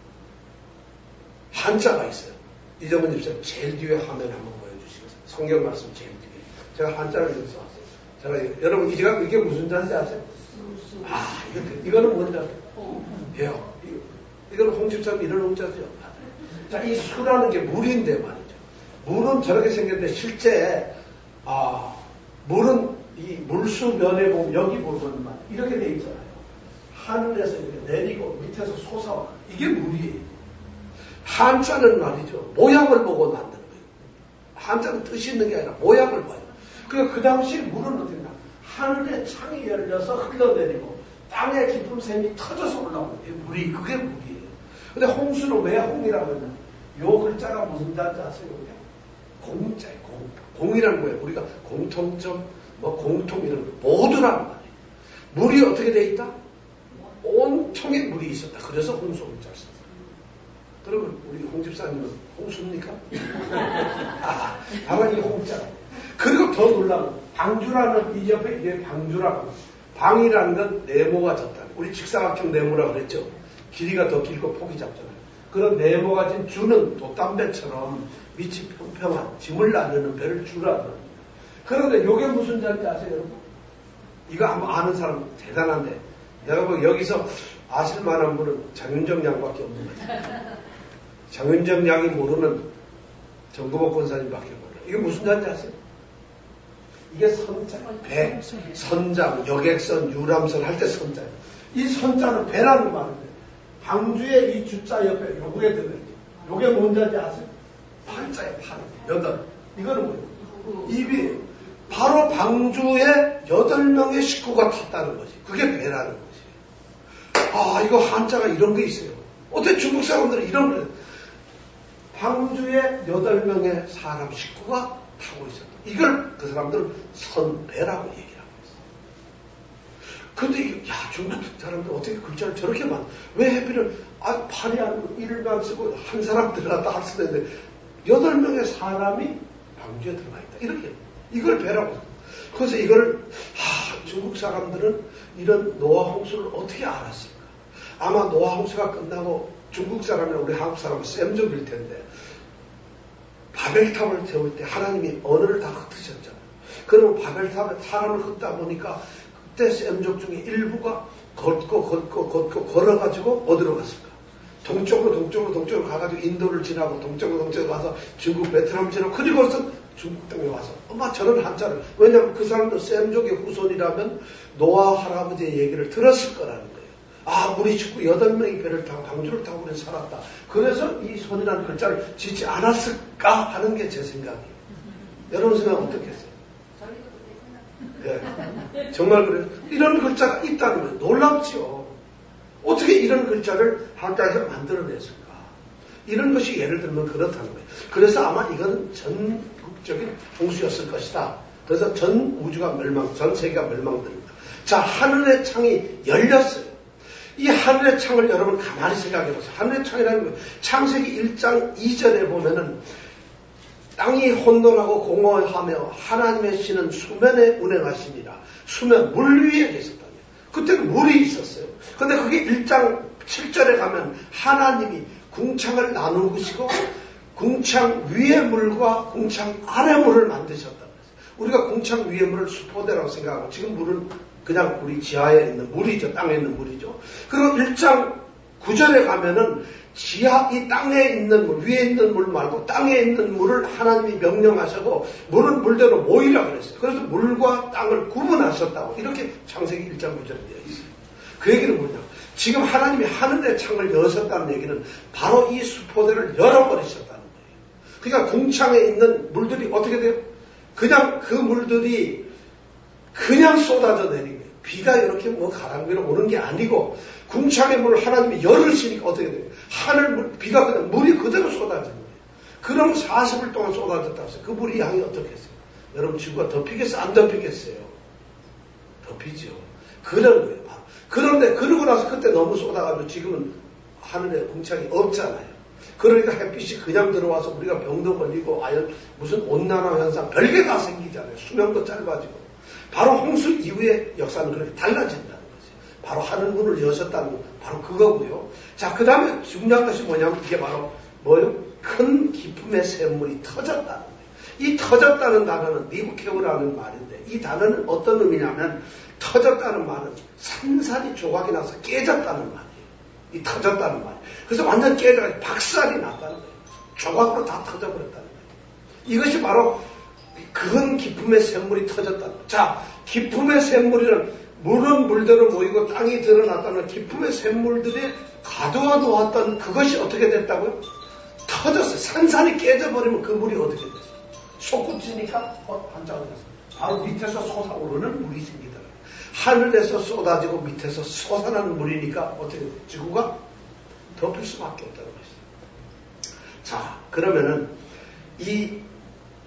한자가 있어요. 이정은 집사님 제일 뒤에 화면 한번 보여주시겠어요? 성경 말씀 제일 뒤에. 제가 한자를 여기서 왔어요. 제가 여러분 이게, 이게 무슨 자인지 아세요? 아, 이거, 이거는 뭔지 아세요? 예요. 이거는 홍집사님 이런 홍자죠. 자, 이 수라는 게 물인데 말이죠. 물은 저렇게 생겼는데 실제 아, 물은 이 물수 면에 보면 여기 보면 이렇게 돼 있잖아요. 하늘에서 이렇게 내리고 밑에서 솟아와. 이게 물이에요. 한자는 말이죠. 모양을 보고 만드는 거예요. 한자는 뜻이 있는 게 아니라 모양을 봐요. 그러니까 그 당시 물은 어떻게 나? 하늘에 창이 열려서 흘러내리고 땅에 깊은 샘이 터져서 올라오는 게 물이 그게 물이에요. 근데 홍수는 왜 홍이라고 했나? 요 글자가 무슨 자인지 아세요? 공짜예요. 공. 공이라는 거예요. 우리가 공통점, 뭐 공통 이런 거 모두란 말이에요. 물이 어떻게 돼 있다? 온통에 물이 있었다. 그래서 홍수를 잘 썼어요. 그러면 우리 홍 집사님은 홍수입니까? 아, 다만 이게 홍자. 그리고 더 놀라운 방주라는 이 옆에 이게 방주라고. 방이라는 건 네모가 졌다. 우리 직사각형 네모라고 그랬죠. 길이가 더 길고 폭이 작잖아요. 그런 네모가 진 주는 돛담배처럼 밑이 평평한 짐을 나르는 배를 주라는. 그런데 이게 무슨 자인지 아세요, 여러분? 이거 한번 아는 사람 대단한데 내가 뭐 여기서 아실 만한 분은 장윤정 양밖에 없는 것 같아요. 장윤정 양이 모르는 정금옥 권사님밖에 몰라요. 이게 무슨 자인지 아세요? 이게 선자, 배, 선장, 여객선, 유람선 할 때 선자예요. 이 선자는 배라는 말인데 방주의 이 주자 옆에 요게 들어있죠. 요게 뭔 자인지 아세요? 팔자에 팔, 여덟. 이거는 뭐예요? 입이 바로 방주에 여덟 명의 식구가 탔다는 거지. 그게 배라는 거지. 아, 이거 한자가 이런 게 있어요. 어떻게 중국 사람들은 이런 걸 방주에 여덟 명의 사람 식구가 타고 있었다. 이걸 그 사람들은 선배라고 얘기를 하고 있어요. 근데 이게, 야, 중국 사람들 어떻게 글자를 저렇게 많아? 왜 해필은, 아, 팔이 아니고 일만 쓰고 한 사람 들어갔다 할 수도 있는데, 여덟 명의 사람이 방주에 들어가 있다. 이렇게. 이걸 배라고. 그래서 이걸, 하, 중국 사람들은 이런 노아 홍수를 어떻게 알았을까? 아마 노아 홍수가 끝나고 중국 사람이나 우리 한국 사람은 셈족일 텐데, 바벨탑을 세울 때 하나님이 언어를 다 흩으셨잖아요. 그러면 바벨탑에 사람을 흩다 보니까 그때 셈족 중에 일부가 걷고 걷고 걷고 걸어가지고 어디로 갔을까? 동쪽으로 동쪽으로 동쪽으로 가가지고 인도를 지나고 동쪽으로 동쪽으로 가서 중국 베트남 지나고 그리고서 중국 땅에 와서 엄마 저런 한자를 왜냐하면 그 사람도 셈족의 후손이라면 노아 할아버지의 얘기를 들었을 거라는 거예요. 아, 우리 식구 여덟 명이 배를 타고 방주를 타고 우리 살았다. 그래서 이 손이라는 글자를 짓지 않았을까 하는 게 제 생각이에요. 여러분 생각은 어떻겠어요? 네. 정말 그래요. 이런 글자가 있다는 거예요. 놀랍죠. 어떻게 이런 글자를 한자에서 만들어냈을까? 이런 것이 예를 들면 그렇다는 거예요. 그래서 아마 이거는 전국적인 홍수였을 것이다. 그래서 전 우주가 멸망, 전 세계가 멸망됩니다. 자, 하늘의 창이 열렸어요. 이 하늘의 창을 여러분 가만히 생각해 보세요. 하늘의 창이라는 거예요. 창세기 일 장 이 절에 보면은 땅이 혼돈하고 공허하며 하나님의 신은 수면에 운행하시니라. 수면, 물 위에 계셨다. 그때는 물이 있었어요. 근데 그게 일 장 칠 절에 가면 하나님이 궁창을 나누시고 궁창 위의 물과 궁창 아래 물을 만드셨다. 우리가 궁창 위의 물을 수포대라고 생각하고 지금 물은 그냥 우리 지하에 있는 물이죠. 땅에 있는 물이죠. 그리고 일 장 구 절에 가면은 지하 이 땅에 있는 물, 위에 있는 물 말고 땅에 있는 물을 하나님이 명령하셔도 물은 물대로 모이라 그랬어요. 그래서 물과 땅을 구분하셨다고 이렇게 창세기 일 장 구 절에 되어 있어요. 그 얘기는 뭐냐? 지금 하나님이 하늘의 창을 여셨다는 얘기는 바로 이 수포대를 열어버리셨다는 거예요. 그러니까 궁창에 있는 물들이 어떻게 돼요? 그냥 그 물들이 그냥 쏟아져 내리는 거예요. 비가 이렇게 뭐 가랑비로 오는 게 아니고 궁창의 물을 하나님이 열으시니까 어떻게 돼요? 하늘 물, 비가 그냥 물이 그대로 쏟아지는 거예요. 그럼 사십 일 동안 쏟아졌다고 해서 그 물이 양이 어떻게 했어요? 여러분 지구가 덮이겠어요? 안 덮이겠어요? 덮이죠. 그런 거예요. 그런데 그러고 나서 그때 너무 쏟아가지고 지금은 하늘에 궁창이 없잖아요. 그러니까 햇빛이 그냥 들어와서 우리가 병도 걸리고 아연 무슨 온난화 현상 별게 다 생기잖아요. 수명도 짧아지고. 바로 홍수 이후의 역사는 그렇게 달라진다는 거지. 바로 하늘 문을 여셨다는 거 바로 그거고요. 자, 그 다음에 중요한 것이 뭐냐면 이게 바로 뭐예요? 큰 기쁨의 샘물이 터졌다는 거예요. 이 터졌다는 단어는 니부케오라는 말인데 이 단어는 어떤 의미냐면 터졌다는 말은 산산이 조각이 나서 깨졌다는 말이에요. 이 터졌다는 말. 그래서 완전 깨져가지고 박살이 났다는 거예요. 조각으로 다 터져버렸다는 거예요. 이것이 바로 큰 기쁨의 샘물이 터졌다는 거예요. 자, 기쁨의 샘물이란 물은 물대로 모이고 땅이 드러났다는 기쁨의 샘물들이 가두어 놓았던 그것이 어떻게 됐다고요? 터졌어요. 산산이 깨져버리면 그 물이 어떻게 됐어요? 솟구치니까 어, 한자가 됐어요. 바로 밑에서 솟아오르는 물이 생기더라고요. 하늘에서 쏟아지고 밑에서 솟아나는 물이니까 어떻게 돼요? 지구가 덮일 수밖에 없다는 것이죠. 자, 그러면은 이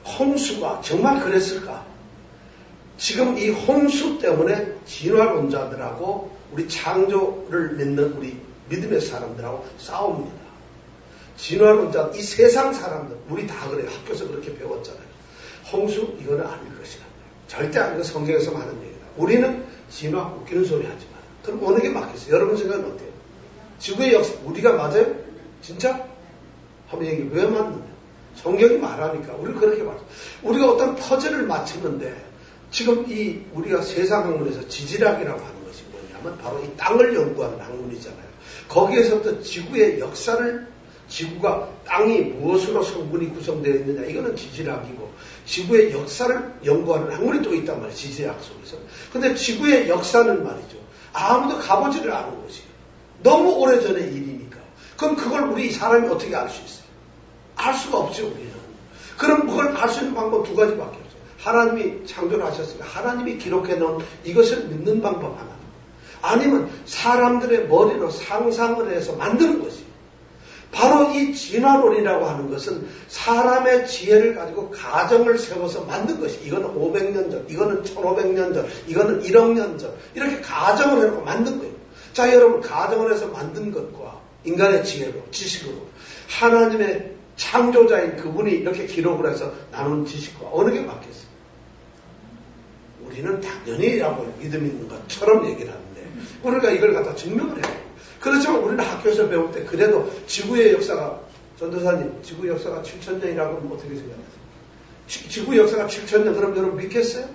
홍수가 정말 그랬을까? 지금 이 홍수 때문에 진화론자들하고 우리 창조를 믿는 우리 믿음의 사람들하고 싸웁니다. 진화론자, 이 세상 사람들, 우리 다 그래요. 학교에서 그렇게 배웠잖아요. 홍수, 이거는 아닐 것이다. 절대 아니고 성경에서 하는 얘기다. 우리는 진화, 웃기는 소리 하지 마. 그럼 어느 게 맞겠어요? 여러분 생각은 어때요? 지구의 역사, 우리가 맞아요? 진짜? 한번 얘기해. 왜 맞는데? 성경이 말하니까. 우리는 그렇게 말해요. 우리가 어떤 퍼즐을 맞추는데, 지금 이 우리가 세상 학문에서 지질학이라고 하는 것이 뭐냐면, 바로 이 땅을 연구하는 학문이잖아요. 거기에서부터 지구의 역사를, 지구가, 땅이 무엇으로 성분이 구성되어 있느냐, 이거는 지질학이고, 지구의 역사를 연구하는 학문이 또 있단 말이에요. 지질학 속에서. 근데 지구의 역사는 말이죠. 아무도 가보지를 않은 것이에요. 너무 오래전의 일이니까. 그럼 그걸 우리 사람이 어떻게 알 수 있어요? 알 수가 없죠, 우리는. 그럼 그걸 알 수 있는 방법 두 가지밖에 없어요. 하나님이 창조를 하셨으니까 하나님이 기록해 놓은 이것을 믿는 방법 하나. 아니면 사람들의 머리로 상상을 해서 만드는 것이에요. 바로 이 진화론이라고 하는 것은 사람의 지혜를 가지고 가정을 세워서 만든 것이, 이거는 오백 년 전, 이거는 천오백 년 전, 이거는 일억 년 전, 이렇게 가정을 해놓고 만든 거예요. 자, 여러분, 가정을 해서 만든 것과 인간의 지혜로, 지식으로 하나님의 창조자인 그분이 이렇게 기록을 해서 나눈 지식과 어느 게 맞겠어요? 우리는 당연히라고 믿음 있는 것처럼 얘기를 하는데, 우리가 이걸 갖다 증명을 해요. 그렇지만 우리는 학교에서 배울 때 그래도 지구의 역사가, 전도사님, 지구의 역사가 칠천 년이라고 하면 어떻게 생각하세요? 지, 지구의 역사가 칠천 년, 그럼 여러분 믿겠어요?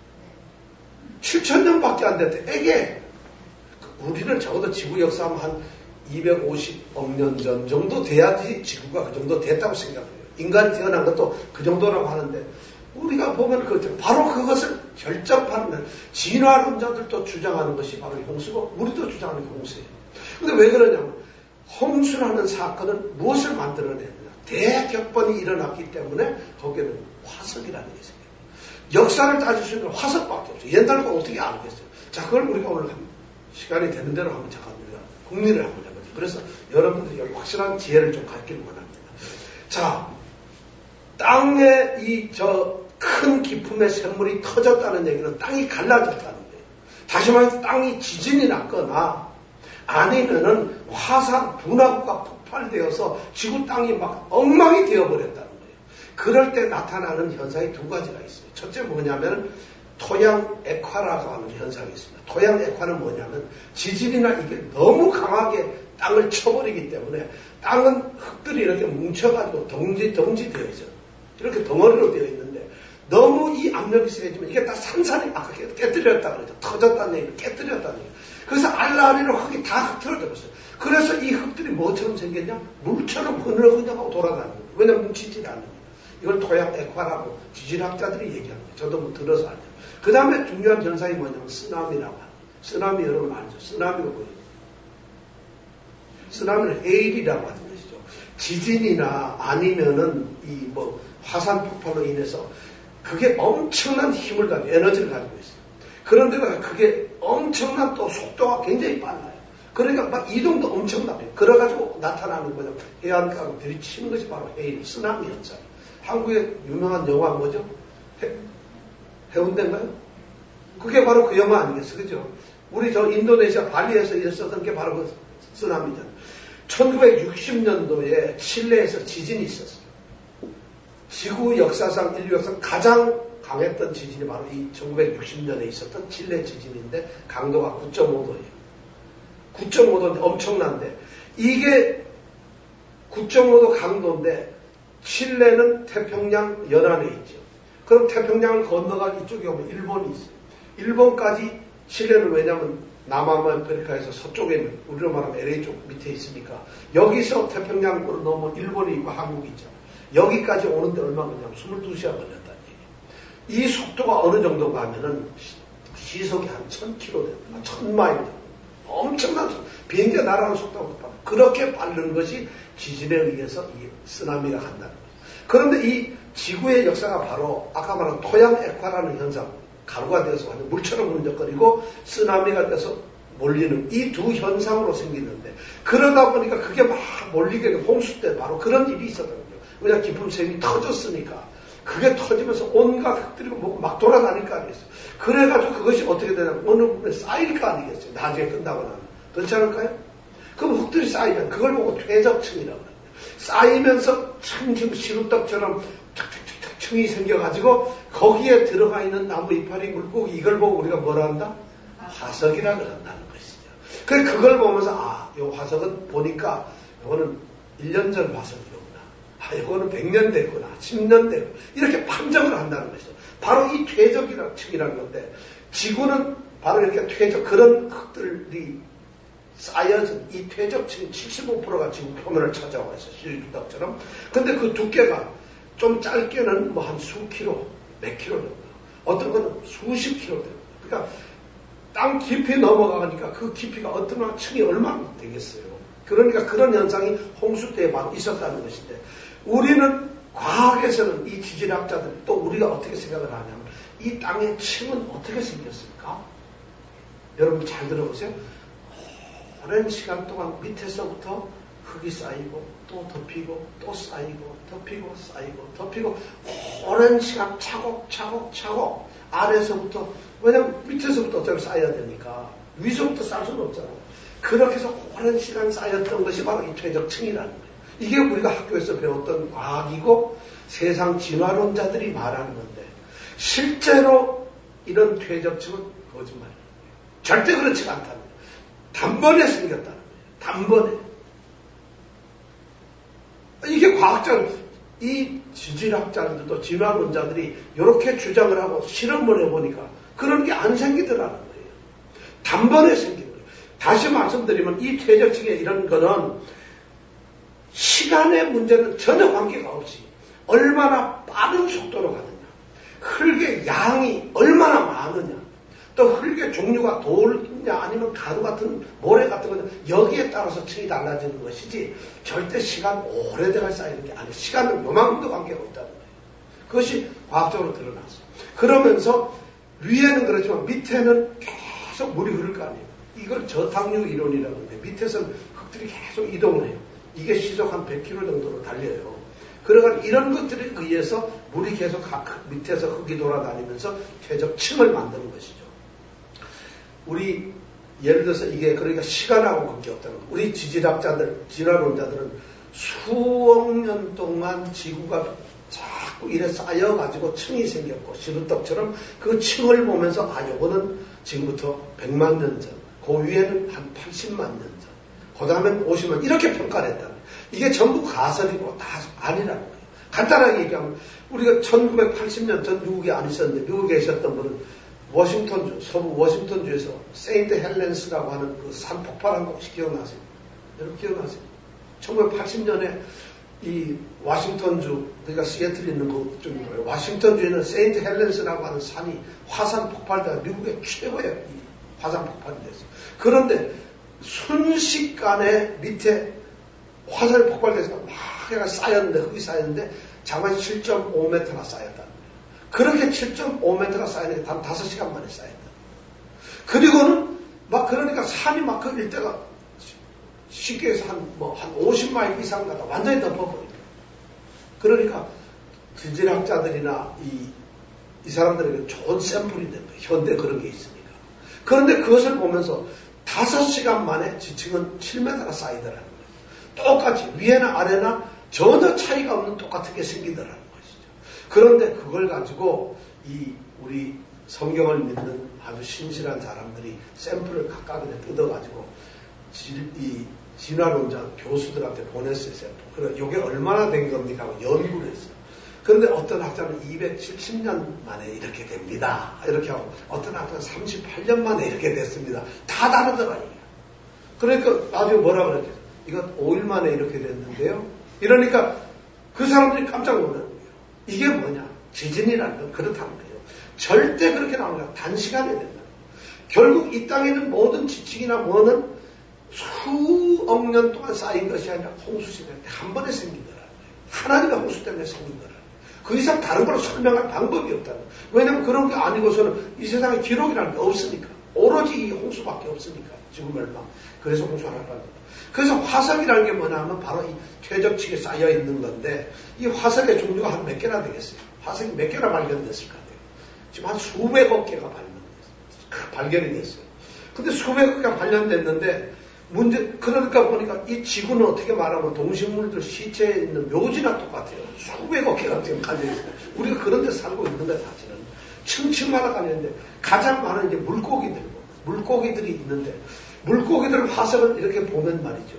칠천 년밖에 안 됐대. 에게! 우리는 적어도 지구 역사하면 한 이백오십억 년 전 정도 돼야지 지구가 그 정도 됐다고 생각해요. 인간이 태어난 것도 그 정도라고 하는데, 우리가 보면 그, 바로 그것을 결정하는, 진화론자들도 주장하는 것이 바로 홍수고, 우리도 주장하는 게 홍수예요. 근데 왜 그러냐면, 홍수라는 사건은 무엇을 만들어내느냐. 대격번이 일어났기 때문에 거기에는 화석이라는 게 생겨요. 역사를 따질 수 있는 화석밖에 없어요. 옛날 거 어떻게 알겠어요? 자, 그걸 우리가 오늘 시간이 되는 대로 한번 잠깐 우리가 국리를 한번 해보죠. 그래서 여러분들이 여기 확실한 지혜를 좀 갖기를 원합니다. 자, 땅에 이 저 큰 기품의 샘물이 터졌다는 얘기는 땅이 갈라졌다는 거예요. 다시 말해서 땅이 지진이 났거나 아니면은 화산 분화구가 폭발되어서 지구 땅이 막 엉망이 되어버렸다는 거예요. 그럴 때 나타나는 현상이 두 가지가 있어요. 첫째 뭐냐면 토양 액화라고 하는 현상이 있습니다. 토양 액화는 뭐냐면 지진이나 이게 너무 강하게 땅을 쳐버리기 때문에 땅은 흙들이 이렇게 뭉쳐가지고 덩지 덩지 되어 있어요. 이렇게 덩어리로 되어 있는데 너무 이 압력이 세지면 이게 다 산산이 아까 깨뜨렸다 그러죠. 터졌다는 얘기를 깨뜨렸다는 얘기. 그래서 알라리로 흙이 다 흩어져 버렸어요. 그래서 이 흙들이 뭐처럼 생겼냐? 물처럼 흐느흐느하고 돌아다니는 거예요. 왜냐면 뭉치질 않는 거예요. 이걸 토양 액화라고 지질학자들이 얘기하는 거예요. 저도 뭐 들어서 알죠. 그 다음에 중요한 현상이 뭐냐면 쓰나미라고 하는 거예요. 쓰나미 여러분 알죠? 쓰나미가 뭐예요? 쓰나미는 해일이라고 하는 것이죠. 지진이나 아니면은 이 뭐 화산 폭발로 인해서 그게 엄청난 힘을 가지고 에너지를 가지고 있어요. 그런데가 그게 엄청난 또 속도가 굉장히 빨라요. 그러니까 막 이동도 엄청나요. 그래가지고 나타나는 거죠. 해안가로 들이치는 것이 바로 해일, 쓰나미 현상. 한국의 유명한 영화 뭐죠? 해, 해운대인가요? 그게 바로 그 영화 아니겠어요? 그죠? 우리 저 인도네시아 발리에서 있었던 게 바로 그 쓰나미잖아요. 천구백육십 년도에 칠레에서 지진이 있었어요. 지구 역사상, 인류 역사상 가장 강했던 지진이 바로 이 천구백육십 년에 있었던 칠레 지진인데 강도가 구 점 오 도예요. 구 점 오 도인데 엄청난데 이게 구 점 오 도 강도인데 칠레는 태평양 연안에 있죠. 그럼 태평양을 건너가 이쪽에 오면 일본이 있어요. 일본까지 칠레는 왜냐하면 남아메리카에서 서쪽에 있는 우리로 말하면 엘에이 쪽 밑에 있으니까 여기서 태평양으로 넘어온 일본이 있고 한국이 있죠. 여기까지 오는데 얼마 걸렸냐면 이십이 시간 걸렸다는 얘기예요. 이 속도가 어느 정도가 하면은 시속이 한 천 킬로미터 됩니다. 천 마일 됩니다. 엄청난 속도. 비행기가 날아가는 속도가 급하다. 그렇게 빠른 것이 지진에 의해서 이 쓰나미가 간다는 거예요. 그런데 이 지구의 역사가 바로 아까 말한 토양 액화라는 현상, 가루가 되어서 완전 물처럼 흔적거리고 쓰나미가 돼서 몰리는 이 두 현상으로 생기는데 그러다 보니까 그게 막 몰리게 홍수 때 바로 그런 일이 있었던 거예요. 왜냐하면 기품샘이 터졌으니까. 그게 터지면서 온갖 흙들이 막 돌아다닐 거 아니겠어요. 그래가지고 그것이 어떻게 되냐면 어느 부분에 쌓일 거 아니겠어요. 나중에 끝나고 나면. 그렇지 않을까요? 그럼 흙들이 쌓이면 그걸 보고 퇴적층이라고 합니다. 쌓이면서 층 지금 시루떡처럼 탁탁탁탁 층이 생겨가지고 거기에 들어가 있는 나무 이파리 물고기 이걸 보고 우리가 뭐라 한다? 화석이라고 한다는 것이죠. 그래서 그걸 보면서 아, 이 화석은 보니까 이거는 일 년 전 화석이구나. 아, 이거는 백 년 됐구나. 십 년 됐구나. 이렇게 판정을 한다는 것이죠. 바로 이 퇴적이라는 층이라는 건데 지구는 바로 이렇게 퇴적 그런 흙들이 쌓여진 이 퇴적층이 칠십오 퍼센트가 지구 표면을 찾아와 있어요. 실루떡처럼. 근데 그 두께가 좀 짧게는 뭐 한 수 킬로, 몇 킬로 정도. 어떤 거는 수십 킬로 됩니다. 그러니까 땅 깊이 넘어가니까 그 깊이가 어떤 층이 얼마나 되겠어요. 그러니까 그런 현상이 홍수 때에 바로 있었다는 것인데 우리는 과학에서는 이 지질학자들이 또 우리가 어떻게 생각을 하냐면 이 땅의 층은 어떻게 생겼을까? 여러분 잘 들어보세요. 오랜 시간 동안 밑에서부터 흙이 쌓이고 또 덮이고 또 쌓이고 덮이고 쌓이고 덮이고 오랜 시간 차곡차곡 차곡 아래서부터 왜냐면 밑에서부터 어차피 쌓여야 되니까 위서부터 쌓을 수는 없잖아요. 그렇게 해서 오랜 시간 쌓였던 것이 바로 이 퇴적층이라는 거예요. 이게 우리가 학교에서 배웠던 과학이고 세상 진화론자들이 말하는 건데 실제로 이런 퇴적층은 거짓말이에요. 절대 그렇지가 않다는 거예요. 단번에 생겼다는 거예요. 단번에. 이게 과학자는 이 지질학자들도 진화론자들이 이렇게 주장을 하고 실험을 해보니까 그런 게 안 생기더라는 거예요. 단번에 생기는 거예요. 다시 말씀드리면 이 퇴적층에 이런 거는 시간의 문제는 전혀 관계가 없이 얼마나 빠른 속도로 가느냐, 흙의 양이 얼마나 많으냐, 또 흙의 종류가 돌이냐 아니면 가루 같은 모래 같은 거냐 여기에 따라서 층이 달라지는 것이지 절대 시간 오래돼갈 쌓이는 게 아니에요. 시간은 요만큼도 관계가 없다는 거예요. 그것이 과학적으로 드러났어요. 그러면서 위에는 그렇지만 밑에는 계속 물이 흐를 거 아니에요. 이걸 저탕류 이론이라고 하는데 밑에서는 흙들이 계속 이동을 해요. 이게 시속 한 백 킬로미터 정도로 달려요. 그러니까 이런 것들에 의해서 물이 계속 밑에서 흙이 돌아다니면서 퇴적층을 만드는 것이죠. 우리 예를 들어서 이게 그러니까 시간하고 관계없다는 거예요. 우리 지질학자들, 진화론자들은 수억 년 동안 지구가 자꾸 이래 쌓여가지고 층이 생겼고 시루떡처럼 그 층을 보면서 아 요거는 지금부터 백만 년 전, 그 위에는 한 팔십만 년 전, 그 다음엔 오십만 이렇게 평가를 했다는 거예요. 이게 전부 가설이고 다 아니라는 거예요. 간단하게 얘기하면 우리가 천구백팔십 년 전 미국에 안 있었는데 미국에 계셨던 분은 워싱턴주, 서부 워싱턴주에서 세인트 헬렌스라고 하는 그 산 폭발한 거 혹시 기억나세요? 여러분 기억나세요? 천구백팔십 년에 이 워싱턴주, 그러니까 시애틀에 있는 그쪽이고요. 워싱턴주에는 세인트 헬렌스라고 하는 산이 화산 폭발되어 미국의 최고의 이 화산 폭발이 됐어요. 그런데 순식간에 밑에 화산이 폭발돼서 막 해가 쌓였는데, 흙이 쌓였는데, 자만 칠 점 오 미터나 쌓였다는 거예요. 그렇게 칠 점 오 미터가 쌓이는 게 단 다섯 시간 만에 쌓였다. 그리고는, 막, 그러니까 산이 막 그 일대가 쉽게 해서 한, 뭐, 한 오십 마일 이상 가다 완전히 덮어버립니다. 그러니까, 지질학자들이나 이, 이 사람들에게 좋은 샘플이 됩니다. 현대 그런 게 있으니까. 그런데 그것을 보면서 다섯 시간 만에 지층은 칠 미터가 쌓이더라는 거예요. 똑같이 위에나 아래나 전혀 차이가 없는 똑같은 게 생기더라는 것이죠. 그런데 그걸 가지고 이 우리 성경을 믿는 아주 신실한 사람들이 샘플을 각각 뜯어가지고 이 진화론자 교수들한테 보냈어요. 샘플. 그래 이게 얼마나 된 겁니까 하고 연구를 했어요. 그런데 어떤 학자는 이백칠십 년 만에 이렇게 됩니다. 이렇게 하고 어떤 학자는 삼십팔 년 만에 이렇게 됐습니다. 다 다르더라고요. 그러니까 나중에 뭐라 그랬죠? 이건 오 일 만에 이렇게 됐는데요. 이러니까 그 사람들이 깜짝 놀라는 거예요. 이게 뭐냐? 지진이라는 건 그렇다는 거예요. 절대 그렇게 나오는 거야. 단시간에 된다. 결국 이 땅에 있는 모든 지층이나 뭐는 수억 년 동안 쌓인 것이 아니라 홍수 시대 때 한 번에 생긴 거라는 거예요. 하나님의 홍수 때문에 생긴 거라는 거예요. 그 이상 다른 걸로 설명할 방법이 없다는 거예요. 왜냐하면 그런 게 아니고서는 이 세상에 기록이라는 게 없으니까. 오로지 이 홍수밖에 없으니까. 지금 멸망. 그래서 홍수 안 할 겁니다. 그래서 화석이라는 게 뭐냐 하면 바로 이 퇴적층에 쌓여 있는 건데 이 화석의 종류가 한 몇 개나 되겠어요. 화석이 몇 개나 발견됐을 것 같아요. 지금 한 수백억 개가 발견됐어요. 발견이 됐어요. 근데 수백억 개가 발견됐는데 문제, 그러니까 보니까 이 지구는 어떻게 말하면 동식물들 시체에 있는 묘지나 똑같아요. 수백억 개가 지금 깔려있어요. 우리가 그런 데 살고 있는 거야, 사실은. 층층마다 깔려있는데, 가장 많은 이제 물고기들, 물고기들이 있는데, 물고기들 화석을 이렇게 보면 말이죠.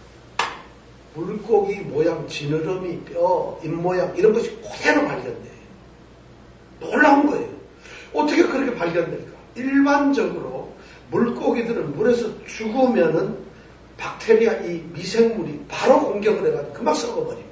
물고기 모양, 지느러미, 뼈, 입모양, 이런 것이 그대로 발견돼요. 놀라운 거예요. 어떻게 그렇게 발견될까? 일반적으로 물고기들은 물에서 죽으면은 박테리아, 이 미생물이 바로 공격을 해가지고 금방 썩어버립니다.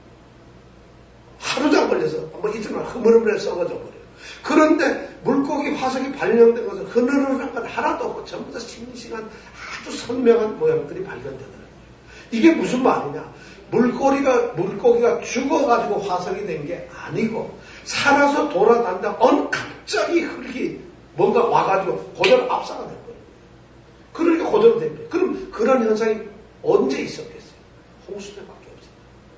하루도 안 걸려서 뭐 이틀만 흐물흐물해 썩어져 버려요. 그런데 물고기 화석이 발견된 것은 흐느흐느한 건 하나도 없고 전부 다 싱싱한 아주 선명한 모양들이 발견되더라고요. 이게 무슨 말이냐? 물고기가, 물고기가 죽어가지고 화석이 된 게 아니고 살아서 돌아다니다 어느 갑자기 흙이 뭔가 와가지고 그대로 압사가 된 거예요. 그러니까 그대로 된 거예요. 그럼 그런 현상이 언제 있었겠어요? 홍수 때밖에 없어요.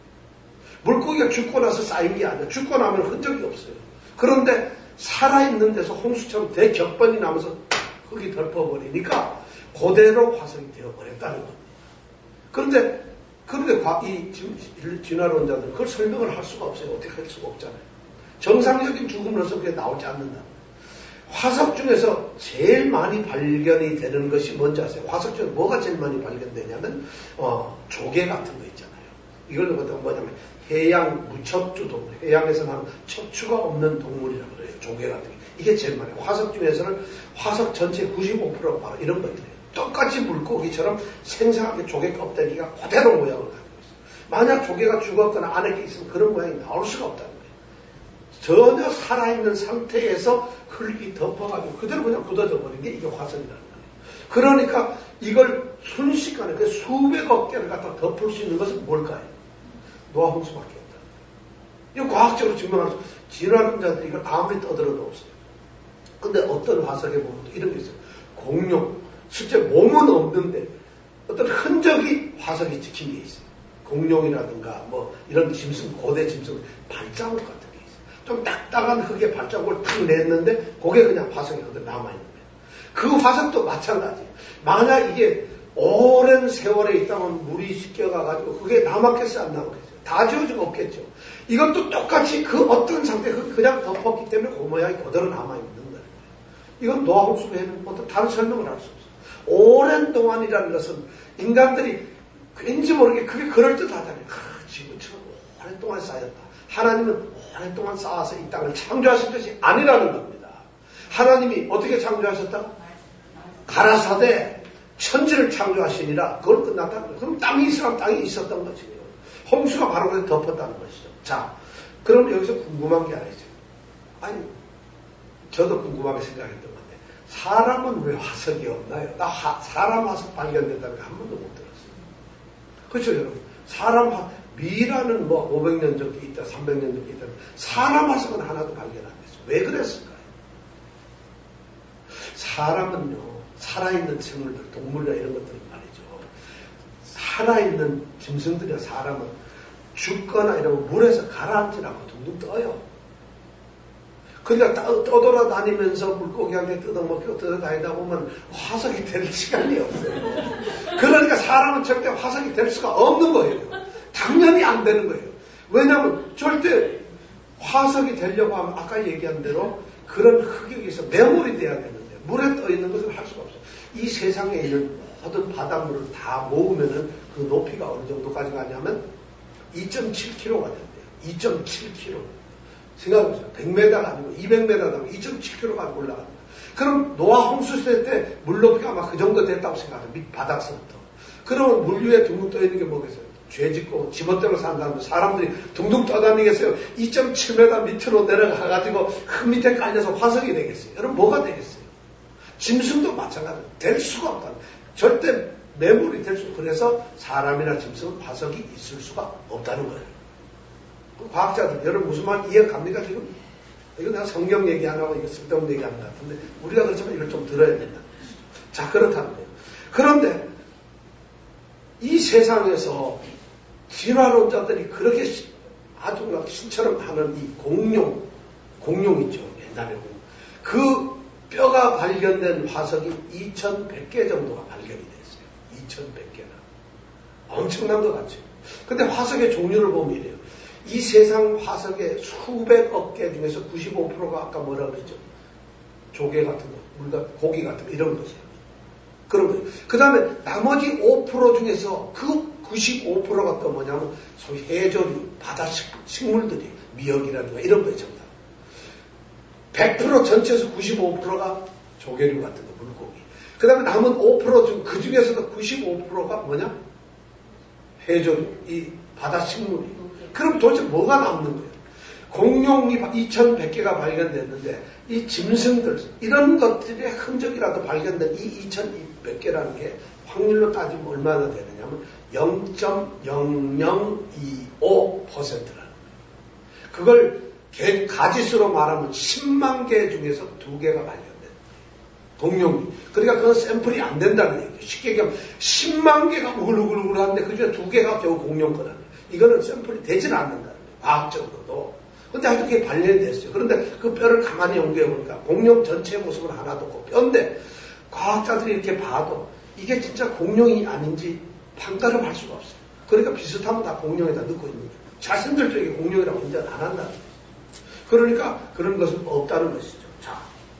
물고기가 죽고 나서 쌓인 게 아니라 죽고 나면 흔적이 없어요. 그런데 살아있는 데서 홍수처럼 대격변이 나면서 흙이 덮어버리니까 그대로 화석이 되어버렸다는 겁니다. 그런데 그런데 이 진화론자들은 그걸 설명을 할 수가 없어요. 어떻게 할 수가 없잖아요. 정상적인 죽음으로서 그게 나오지 않는다. 화석 중에서 제일 많이 발견이 되는 것이 뭔지 아세요? 화석 중에 뭐가 제일 많이 발견되냐면 어, 조개 같은 거 있잖아요. 이걸 뭐냐면 해양 무척주 동물, 해양에서 나는 척추가 없는 동물이라고 그래요. 조개 같은 게. 이게 제일 많아요. 화석 중에서는 화석 전체 구십오 퍼센트가 바로 이런 것들이에요. 똑같이 물고기처럼 생생하게 조개 껍데기가 그대로 모양을 가지고 있어요. 만약 조개가 죽었거나 안에 있으면 그런 모양이 나올 수가 없다는 거예요. 전혀 살아있는 상태에서 흙이 덮어가지고 그대로 그냥 굳어져 버린 게 이게 화석이라는 거예요. 그러니까 이걸 순식간에 그 수백억 개를 갖다 덮을 수 있는 것은 뭘까요? 노아 홍수밖에 없다. 이거 과학적으로 증명할 수, 진화론자들이 이걸 아무리 떠들어도 없어요. 근데 어떤 화석에 보면 이런 게 있어요. 공룡. 실제 몸은 없는데 어떤 흔적이 화석에 찍힌 게 있어요. 공룡이라든가 뭐 이런 짐승, 고대 짐승, 발자국 같은 게 있어요. 좀 딱딱한 흙에 발자국을 탁 냈는데 그게 그냥 화석에 그대로 남아있는 거예요. 그 화석도 마찬가지예요. 만약 이게 오랜 세월에 있다면 물이 씻겨가가지고 그게 남았겠어요? 안 남았겠어요? 다 지워지고 없겠죠. 이것도 똑같이 그 어떤 상태에 그냥 덮었기 때문에 그 모양이 그대로 남아있는 거예요. 이건 노아 홍수 외에는 어떤 다른 설명을 할 수 없어요. 오랜 동안이라는 것은 인간들이 왠지 모르게 그게 그럴듯하잖아요. 아, 지구처럼 오랜 동안 쌓였다. 하나님은 오랜 동안 쌓아서 이 땅을 창조하신 것이 아니라는 겁니다. 하나님이 어떻게 창조하셨다? 가라사대 천지를 창조하시니라 그걸 끝났다는 거예요. 그럼 땅이 있으면 땅이 있었던 거지. 홍수가 바로 그렇게 덮었다는 것이죠. 자, 그럼 여기서 궁금한 게 하나 있어요. 아니, 저도 궁금하게 생각했던 건데 사람은 왜 화석이 없나요? 나 하, 사람 화석 발견된다는 거 한 번도 못 들었어요. 그렇죠, 여러분? 사람 화석, 미라는 뭐 오백 년 전기 있다, 삼백 년 전기 있다. 사람 화석은 하나도 발견 안 됐어요. 왜 그랬을까요? 사람은요, 살아있는 생물들, 동물이나 이런 것들은 말이죠. 살아있는 짐승들이나 사람은 죽거나 이러면 물에서 가라앉지 않고 둥둥 떠요. 그러니까 떠돌아다니면서 물고기한테 뜯어먹고 떠돌아다니다 보면 화석이 될 시간이 없어요. 그러니까 사람은 절대 화석이 될 수가 없는 거예요. 당연히 안 되는 거예요. 왜냐하면 절대 화석이 되려고 하면 아까 얘기한 대로 그런 흙역에서 매몰이 돼야 되는데 물에 떠 있는 것은 할 수가 없어요. 이 세상에 있는 모든 바닷물을 다 모으면은 그 높이가 어느 정도까지 가냐면 이 점 칠 킬로미터가 된대요. 이 점 칠 킬로미터. 생각해보세요. 백 미터가 아니고 이백 미터다 이 점 칠 킬로미터까지 올라갑니다. 그럼 노아 홍수 시대 때 물높이가 아마 그 정도 됐다고 생각해요. 밑 바닥서부터. 그러면 물 위에 둥둥 떠 있는 게 뭐겠어요? 죄 짓고 집어대로 산다는 사람들이 둥둥 떠다니겠어요? 이 점 칠 미터 밑으로 내려가가지고 흙 밑에 깔려서 화석이 되겠어요? 여러분 뭐가 되겠어요? 짐승도 마찬가지로 될 수가 없다. 절대 매물이 될 수. 그래서 사람이나 짐승은 화석이 있을 수가 없다는 거예요. 그 과학자들 여러분 무슨 말 이해 갑니까 지금? 이거 내가 성경 얘기 안 하고 이거 쓸데없는 얘기 하는 것 같은데 우리가 그렇지만 이걸 좀 들어야 된다. 자 그렇다는 거예요. 그런데 이 세상에서 진화론자들이 그렇게 아주 막 신처럼 하는 이 공룡, 공룡 있죠. 옛날에 공룡. 그 뼈가 발견된 화석이 이천백 개 정도가 발견이 됐어요. 이천백 개나. 엄청난 것 같죠. 근데 화석의 종류를 보면 이래요. 이 세상 화석의 수백억 개 중에서 구십오 퍼센트가 아까 뭐라 그랬죠? 조개 같은 거, 물과 고기 같은 거, 이런 거죠. 그런 거예요. 그 다음에 나머지 오 퍼센트 중에서 그 구십오 퍼센트가 또 뭐냐면 소위 해조류, 바다 식물들이 미역이라든가 이런 거예요. 정답. 백 퍼센트 전체에서 구십오 퍼센트가 조개류 같은 거, 물고기. 그 다음에 남은 오 퍼센트 중, 그 중에서도 구십오 퍼센트가 뭐냐? 해조류, 이 바다 식물이. 그럼 도대체 뭐가 남는 거예요? 공룡이 이천백 개가 발견됐는데 이 짐승들, 이런 것들의 흔적이라도 발견된 이 이천백 개라는 게 확률로 따지면 얼마나 되느냐면 영 점 영영이오 퍼센트라는 거예요. 그걸 개, 가지수로 말하면 십만 개 중에서 두 개가 발견된 공룡이. 그러니까 그건 샘플이 안 된다는 얘기죠. 쉽게 얘기하면 십만 개가 우글우글우글 하는데 그 중에 두 개가 겨우 공룡 거라는 거예요. 이거는 샘플이 되지는 않는다는 거예요. 과학적으로도. 근데 아주 그게 발견됐어요. 그런데 그 뼈를 가만히 연구해보니까 공룡 전체 모습은 하나도 없고 뼈인데 과학자들이 이렇게 봐도 이게 진짜 공룡이 아닌지 판가름 할 수가 없어요. 그러니까 비슷하면 다 공룡에다 넣고 있는 거예요. 자신들도 이게 공룡이라고 인정 안 한다는 거예요. 그러니까 그런 것은 없다는 것이죠. 자,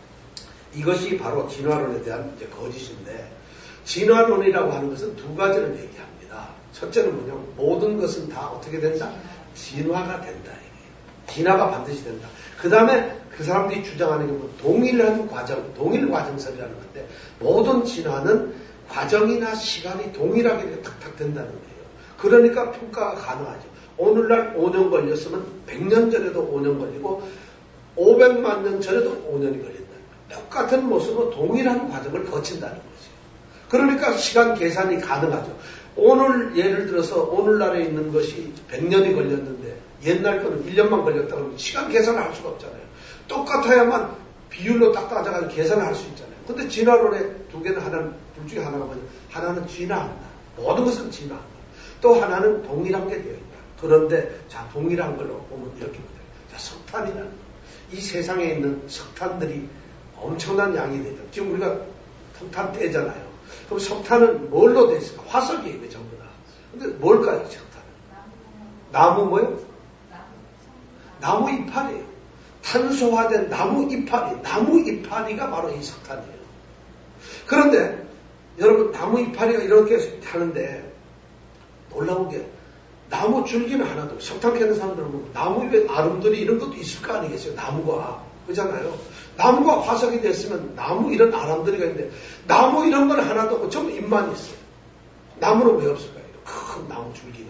이것이 바로 진화론에 대한 이제 거짓인데, 진화론이라고 하는 것은 두 가지를 얘기합니다. 첫째는 뭐냐면 모든 것은 다 어떻게 된다? 진화가 된다. 진화가 반드시 된다. 그 다음에 그 사람들이 주장하는 게 뭐 동일한 과정, 동일 과정설이라는 건데, 모든 진화는 과정이나 시간이 동일하게 탁탁 된다는 거예요. 그러니까 평가가 가능하죠. 오늘날 오 년 걸렸으면 백 년 전에도 오 년 걸리고 오백만 년 전에도 오 년이 걸린다. 똑같은 모습으로 동일한 과정을 거친다는 거죠. 그러니까 시간 계산이 가능하죠. 오늘 예를 들어서 오늘날에 있는 것이 백 년이 걸렸는데 옛날 거는 일 년만 걸렸다 그러면 시간 계산을 할 수가 없잖아요. 똑같아야만 비율로 딱 따져가지고 계산을 할 수 있잖아요. 근데 진화론의 두 개는 하나는, 둘 중에 하나가 뭐냐? 하나는 진화한다. 모든 것은 진화한다. 또 하나는 동일한 게 되어 있다. 그런데 자, 동일한 걸로 보면 이렇게 보세요. 자, 석탄이라는 거. 이 세상에 있는 석탄들이 엄청난 양이 되죠. 지금 우리가 석탄 때잖아요. 그럼 석탄은 뭘로 되어 있을까? 화석이에요, 전부 다. 근데 뭘까요, 석탄은? 나무 뭐요? 나무 이파리예요. 탄소화된 나무 이파리, 나무 이파리가 바로 이 석탄이에요. 그런데 여러분, 나무 이파리가 이렇게 하는데 놀라운 게 나무 줄기는 하나도, 석탄 캐는 사람들은 뭐 나무 위에 아름들이 이런 것도 있을 거 아니겠어요? 나무가. 그렇잖아요. 나무가 화석이 됐으면 나무 이런 아람들이가 있는데 나무 이런 건 하나도 없고 전부 잎만 있어요. 나무는 왜 없을까요? 큰 나무 줄기가.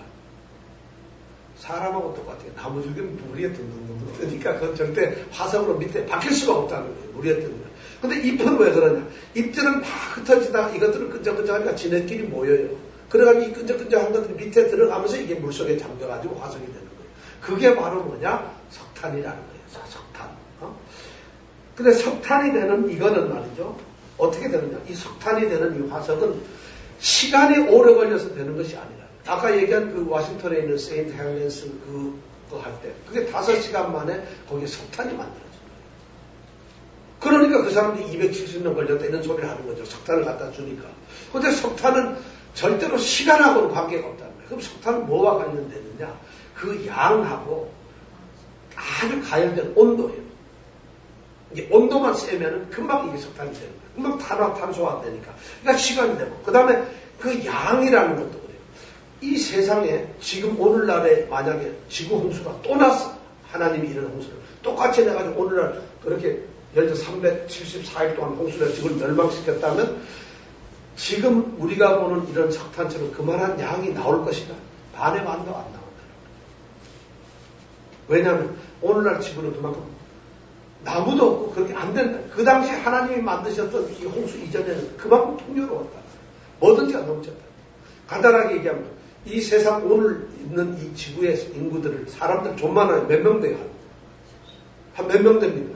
사람하고 똑같아요. 나무 줄기는 무리에 둥둥둥둥 뜨니까 그건 절대 화석으로 밑에 박힐 수가 없다는 거예요. 무리에 뜨는 거예요. 근데 잎은 왜 그러냐? 잎들은 막 흩어지다가 이것들은 끈적끈적하니까 지네끼리 모여요. 그래가지고 이 끈적끈적한 것들이 밑에 들어가면서 이게 물속에 잠겨가지고 화석이 되는 거예요. 그게 바로 뭐냐? 석탄이라는 거예요. 석탄. 어? 근데 석탄이 되는 이거는 말이죠. 어떻게 되느냐? 이 석탄이 되는 이 화석은 시간이 오래 걸려서 되는 것이 아니라. 아까 얘기한 그 워싱턴에 있는 세인트 헬렌스 그, 그거 할 때, 그게 다섯 시간 만에 거기에 석탄이 만들어진 거예요. 그러니까 그 사람들이 이백칠십 년 걸렸다 이런 소리를 하는 거죠. 석탄을 갖다 주니까. 근데 석탄은 절대로 시간하고는 관계가 없다는 거예요. 그럼 석탄은 뭐와 관련되느냐? 그 양하고 아주 가열된 온도예요. 이제 온도만 세면은 금방 이게 석탄이 되는 거예요. 금방 탄화, 탄소화 되니까. 그러니까 시간이 되고. 그 다음에 그 양이라는 것도 그래요. 이 세상에 지금 오늘날에 만약에 지구 홍수가 또 났어. 하나님이 이런 홍수를. 똑같이 내가지고 오늘날 그렇게 예를 들어 삼백칠십사 일 동안 홍수를 지구를 멸망시켰다면 지금 우리가 보는 이런 석탄처럼 그만한 양이 나올 것이다. 반의 반도 안 나온다. 왜냐하면 오늘날 지구는 그만큼 나무도 없고 그렇게 안 된다. 그 당시 하나님이 만드셨던 이 홍수 이전에는 그만큼 풍요로웠다. 뭐든지 안 넘쳤다. 간단하게 얘기하면 이 세상 오늘 있는 이 지구의 인구들을 사람들 좀 많아요. 몇 명 돼요? 한 몇 명 됩니까?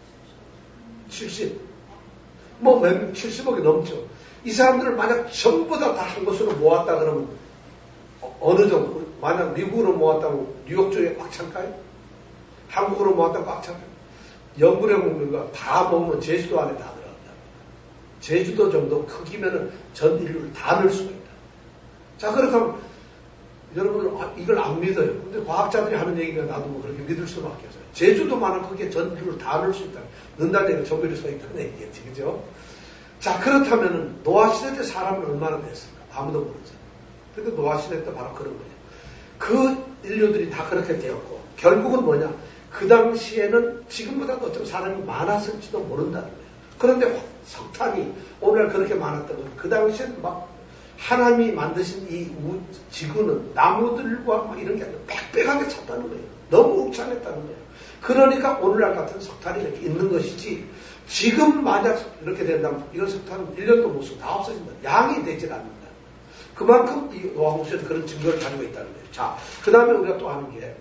칠십. 뭐 몇, 칠십억이 넘죠. 이 사람들을 만약 전부 다 한 곳으로 모았다 그러면 어느 정도 만약 미국으로 모았다고 뉴욕 쪽에 꽉 찰까요? 한국으로 모았다고 꽉 찰까요? 영분의 공급가 다 모으면 제주도 안에 다 들어간다. 제주도 정도 크기면은 전 인류를 다 넣을 수가 있다. 자, 그렇다면 여러분들 이걸 안 믿어요. 근데 과학자들이 하는 얘기가 나도 뭐 그렇게 믿을 수밖에 없어요. 제주도만한 크기에 전 인류를 다 넣을 수 있다. 넣는다는 얘기가 조별이 서 있다는 얘기겠지, 그죠? 자, 그렇다면은 노아 시대 때 사람은 얼마나 됐을까? 아무도 모르잖아요. 근데 노아 시대 때 바로 그런 거예요. 그 인류들이 다 그렇게 되었고, 결국은 뭐냐? 그 당시에는 지금보다도 어쩌면 사람이 많았을지도 모른다는 거예요. 그런데 석탄이 오늘 그렇게 많았던 건 그 당시에는 막 하나님이 만드신 이 우, 지구는 나무들과 막 이런 게 아니라 빽빽하게 찼다는 거예요. 너무 욱찬했다는 거예요. 그러니까 오늘날 같은 석탄이 이렇게 있는 것이지, 지금 만약 이렇게 된다면 이런 석탄은 일 년도 못 쓰고 다 없어진다. 양이 되질 않는다. 그만큼 이 노아국수에서 그런 증거를 가지고 있다는 거예요. 자, 그 다음에 우리가 또 하는 게,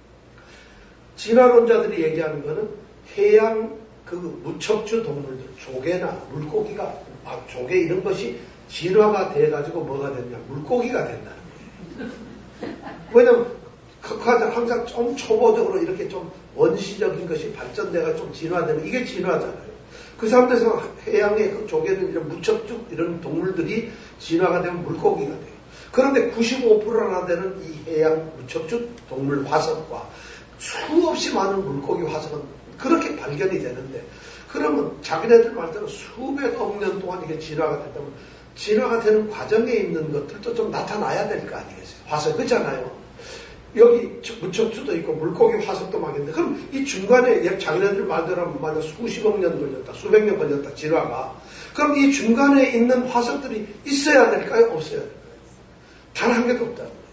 진화론자들이 얘기하는 거는 해양 그 무척주 동물들, 조개나 물고기가, 아, 조개 이런 것이 진화가 돼가지고 뭐가 됐냐? 물고기가 된다는 거예요. 왜냐면, 항상 좀 초보적으로 이렇게 좀 원시적인 것이 발전돼가 좀 진화되는, 이게 진화잖아요. 그 사람들에서 해양의 그 조개는 이런 무척주 이런 동물들이 진화가 되면 물고기가 돼요. 그런데 구십오 퍼센트나 되는 이 해양 무척주 동물 화석과 수없이 많은 물고기 화석은 그렇게 발견이 되는데, 그러면 자기네들 말대로 수백억 년 동안 이게 진화가 됐다면 진화가 되는 과정에 있는 것들도 좀 나타나야 될 거 아니겠어요? 화석, 그렇잖아요. 여기 무척주도 있고 물고기 화석도 막 있는데, 그럼 이 중간에 자기네들 말대로 하면 만약 수십억 년 걸렸다, 수백 년 걸렸다, 진화가. 그럼 이 중간에 있는 화석들이 있어야 될까요? 없어야 될까요? 단 한 개도 없다는 거예요.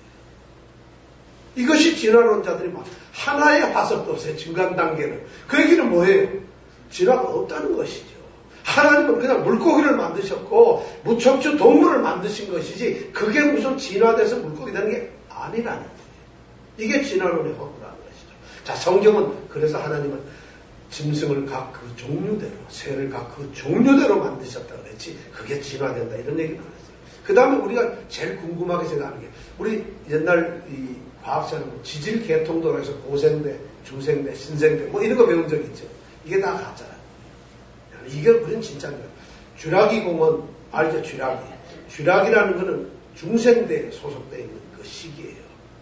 이것이 진화론자들이 막 하나의 화석도 없어요. 중간 단계는. 그 얘기는 뭐예요? 진화가 없다는 것이죠. 하나님은 그냥 물고기를 만드셨고 무척주 동물을 만드신 것이지, 그게 무슨 진화돼서 물고기 되는 게 아니라는 거예요. 이게 진화론의 허구라는 것이죠. 자, 성경은 그래서 하나님은 짐승을 각 그 종류대로, 새를 각 그 종류대로 만드셨다 그랬지, 그게 진화된다 이런 얘기는 안 했어요. 그 다음에 우리가 제일 궁금하게 생각하는 게, 우리 옛날 이 과학자는 지질 계통도로 해서 고생대, 중생대, 신생대 뭐 이런 거 배운 적 있죠. 이게 다 가짜라. 이게 우리는 진짜인 거예요. 쥐라기 공원 알죠? 쥐라기. 쥐라기라는 거는 중생대에 소속되어 있는 그 시기예요.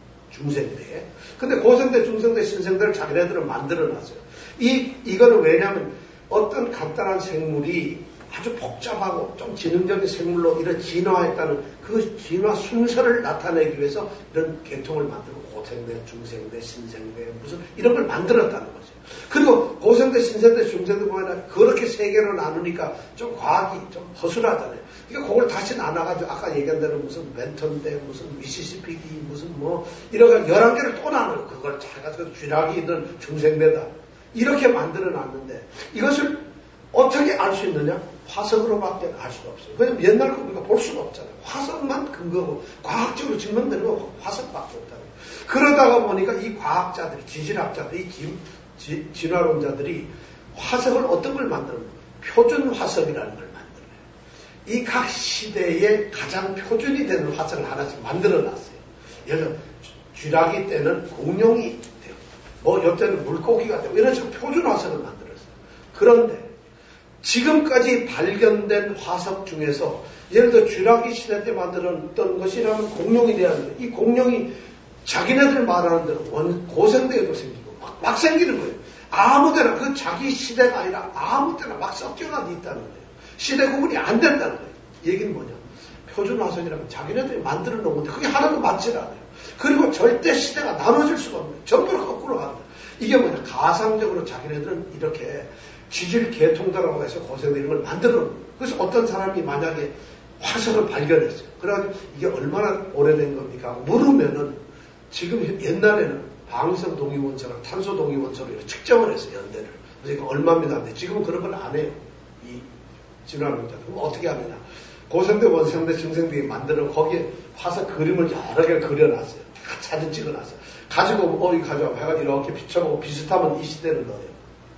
중생대. 근데 고생대, 중생대, 신생대를 자기네들은 만들어놨어요. 이, 이거는 왜냐하면 어떤 간단한 생물이 아주 복잡하고 좀 지능적인 생물로 이런 진화했다는 그 진화 순서를 나타내기 위해서 이런 계통을 만들고 고생대, 중생대, 신생대 무슨 이런 걸 만들었다는 거죠. 그리고 고생대, 신생대, 중생대 보면 그렇게 세 개로 나누니까 좀 과학이 좀 허술하잖아요. 그러니까 그걸 다시 나눠가지고 아까 얘기한 대로 무슨 벤턴대, 무슨 미시시피기, 무슨 뭐 이런 열한 개를 또 나눠요. 그걸 잘 가지고 쥐락이 있는 중생대다. 이렇게 만들어 놨는데 이것을 어떻게 알 수 있느냐? 화석으로밖에 알 수가 없어요. 왜냐면 옛날 거 우리가 볼 수가 없잖아요. 화석만 근거고 과학적으로 증명되는 건 화석밖에 없다고요. 그러다가 보니까 이 과학자들이, 지질학자들이, 지, 지, 진화론자들이 화석을 어떤 걸 만들어요? 표준 화석이라는 걸 만들어요. 이 각 시대에 가장 표준이 되는 화석을 하나씩 만들어놨어요. 예를 들어 쥐라기 때는 공룡이 되고, 뭐 옆때는 물고기가 되고 이런 식으로 표준 화석을 만들었어요. 그런데 지금까지 발견된 화석 중에서 예를 들어 쥐라기 시대 때 만들었던 것이라면 공룡이 돼야 하는데, 이 공룡이 자기네들 말하는 대로 원, 고생대에도 생기고 막, 막 생기는 거예요. 아무데나, 그 자기 시대가 아니라 아무데나 막 섞여가 있다는 거예요. 시대 구분이 안 된다는 거예요. 얘기는 뭐냐? 표준 화석이라면 자기네들이 만들어 놓은 건데 그게 하나도 맞질 않아요. 그리고 절대 시대가 나눠질 수가 없는 거예요. 전부 거꾸로 갑니다. 이게 뭐냐? 가상적으로 자기네들은 이렇게 지질 계통도라고 해서 고생대 이런 걸 만들어 놓은 거예요. 그래서 어떤 사람이 만약에 화석을 발견했어요. 그래가지고 이게 얼마나 오래된 겁니까? 물으면은 지금 옛날에는 방사성 동위원소랑 탄소 동위원소로 이렇게 측정을 했어요. 연대를. 그래서 얼마입니다. 근데 지금은 그런 걸 안 해요. 이 진화론자. 그럼 어떻게 하느냐? 고생대, 원생대, 중생대에 만들어 거기에 화석 그림을 여러 개를 그려놨어요. 사진 찍어놨어요. 가지고 어 이거 가져와 해가지고 이렇게 비춰보고 비슷하면 이 시대를 넣어요.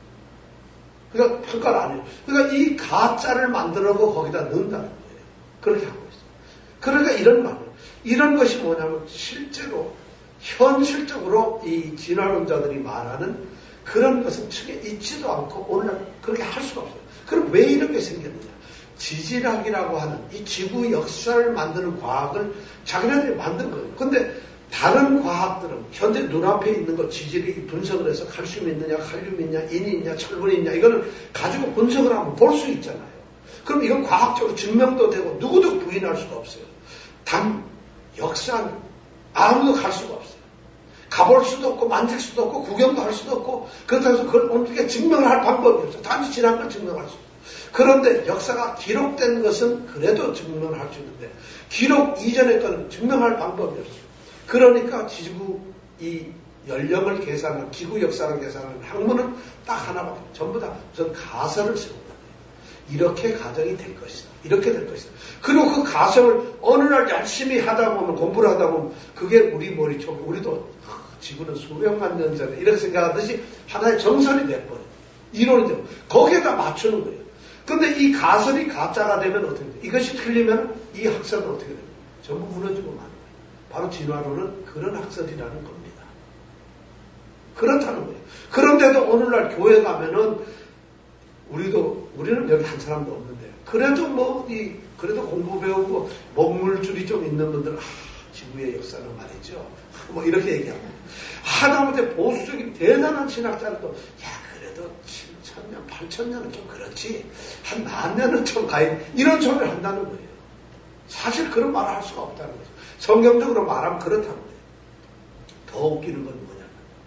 그러니까 평가를 안 해요. 그러니까 이 가짜를 만들어서 거기다 넣는다는 거예요. 그렇게 하고 있어요. 그러니까 이런 말이에요. 이런 것이 뭐냐면 실제로 현실적으로 이 진화론자들이 말하는 그런 것은 측에 있지도 않고 오늘날 그렇게 할 수가 없어요. 그럼 왜 이런 게 생겼느냐? 지질학이라고 하는 이 지구 역사를 만드는 과학을 자기네들이 만든 거예요. 근데 다른 과학들은 현재 눈앞에 있는 거 지질이 분석을 해서 칼슘이 있느냐, 칼륨이 있냐, 인이 있냐, 철분이 있냐 이거는 가지고 분석을 하면 볼 수 있잖아요. 그럼 이건 과학적으로 증명도 되고 누구도 부인할 수가 없어요. 단 역사는 아무도 갈 수가 없어요. 가볼 수도 없고 만질 수도 없고 구경도 할 수도 없고 그렇다고 해서 그걸 어떻게 증명을 할 방법이 없어요. 단지 지난 걸 증명할 수 없어요. 그런데 역사가 기록된 것은 그래도 증명을 할 수 있는데 기록 이전의 건 증명할 방법이 없어요. 그러니까 지구 이 연령을 계산하는 기구 역사를 계산하는 학문은 딱 하나밖에 전부 다 전 가설을 세운 거예요. 이렇게 가정이 될 것이다. 이렇게 될 것이다. 그리고 그 가설을 어느 날 열심히 하다 보면 공부를 하다 보면 그게 우리 머리속에 우리도 지구는 수백만 년 전에 이렇게 생각하듯이 하나의 정설이 돼버려요. 이론이 되고 거기에다 맞추는 거예요. 근데 이 가설이 가짜가 되면 어떻게 돼요? 이것이 틀리면 이 학설은 어떻게 돼요? 전부 무너지고 마는 거예요. 바로 진화론은 그런 학설이라는 겁니다. 그렇다는 거예요. 그런데도 오늘날 교회 가면은 우리도 우리는 여기 한 사람도 없는데 그래도 뭐 이 그래도 공부 배우고 먹물줄이 좀 있는 분들은 아, 지구의 역사는 말이죠. 뭐 이렇게 얘기하고 하다못해 보수적인 대단한 신학자들도 야 그래도 칠천 년, 팔천 년은 좀 그렇지 한 만 년은 좀 가야 이런 소리를 한다는 거예요. 사실 그런 말을 할 수가 없다는 거죠. 성경적으로 말하면 그렇다는 거예요. 더 웃기는 건 뭐냐면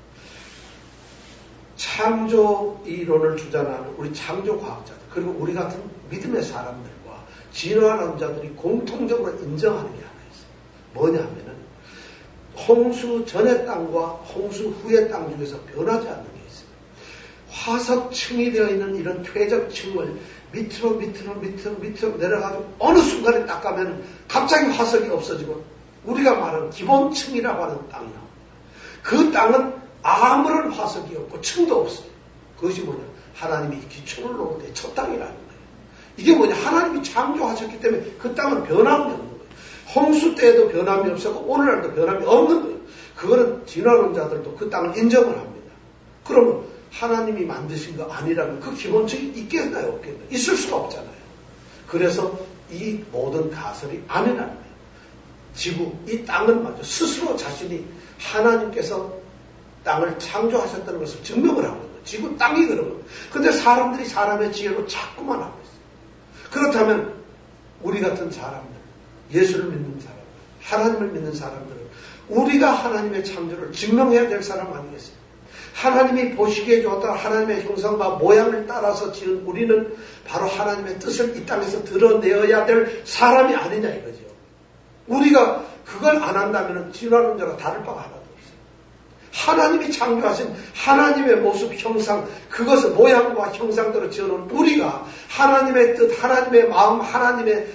창조 이론을 주장하는 우리 창조 과학자들 그리고 우리 같은 믿음의 사람들과 진화론자들이 공통적으로 인정하는 게 하나 있어요. 뭐냐 하면은 홍수 전의 땅과 홍수 후의 땅 중에서 변하지 않는 게 있어요. 화석층이 되어 있는 이런 퇴적층을 밑으로 밑으로 밑으로 밑으로 내려가지고 어느 순간에 딱 가면 갑자기 화석이 없어지고 우리가 말하는 기본층이라고 하는 땅이 나옵니다. 그 땅은 아무런 화석이 없고 층도 없어요. 그것이 뭐냐? 하나님이 기초를 놓을 때 첫 땅이라는 거예요. 이게 뭐냐? 하나님이 창조하셨기 때문에 그 땅은 변함이 없는 거예요. 홍수 때에도 변함이 없었고 오늘날도 변함이 없는 거예요. 그거는 진화론자들도 그 땅을 인정을 합니다. 그러면 하나님이 만드신 거 아니라면 그 기본층이 있겠나요? 없겠나요? 있을 수가 없잖아요. 그래서 이 모든 가설이 아니라는 거예요. 지구, 이 땅은 맞아. 스스로 자신이 하나님께서 땅을 창조하셨다는 것을 증명을 하는 거예요. 지구 땅이 그런 거예요. 근데 사람들이 사람의 지혜로 자꾸만 하고 있어요. 그렇다면 우리 같은 사람들, 예수를 믿는 사람들, 하나님을 믿는 사람들은 우리가 하나님의 창조를 증명해야 될 사람 아니겠어요? 하나님이 보시기에 좋았다 하나님의 형상과 모양을 따라서 지은 우리는 바로 하나님의 뜻을 이 땅에서 드러내어야 될 사람이 아니냐 이거죠. 우리가 그걸 안 한다면 진화론자가 다를 바가 하나도 없어요. 하나님이 창조하신 하나님의 모습, 형상, 그것을 모양과 형상대로 지어놓은 우리가 하나님의 뜻, 하나님의 마음, 하나님의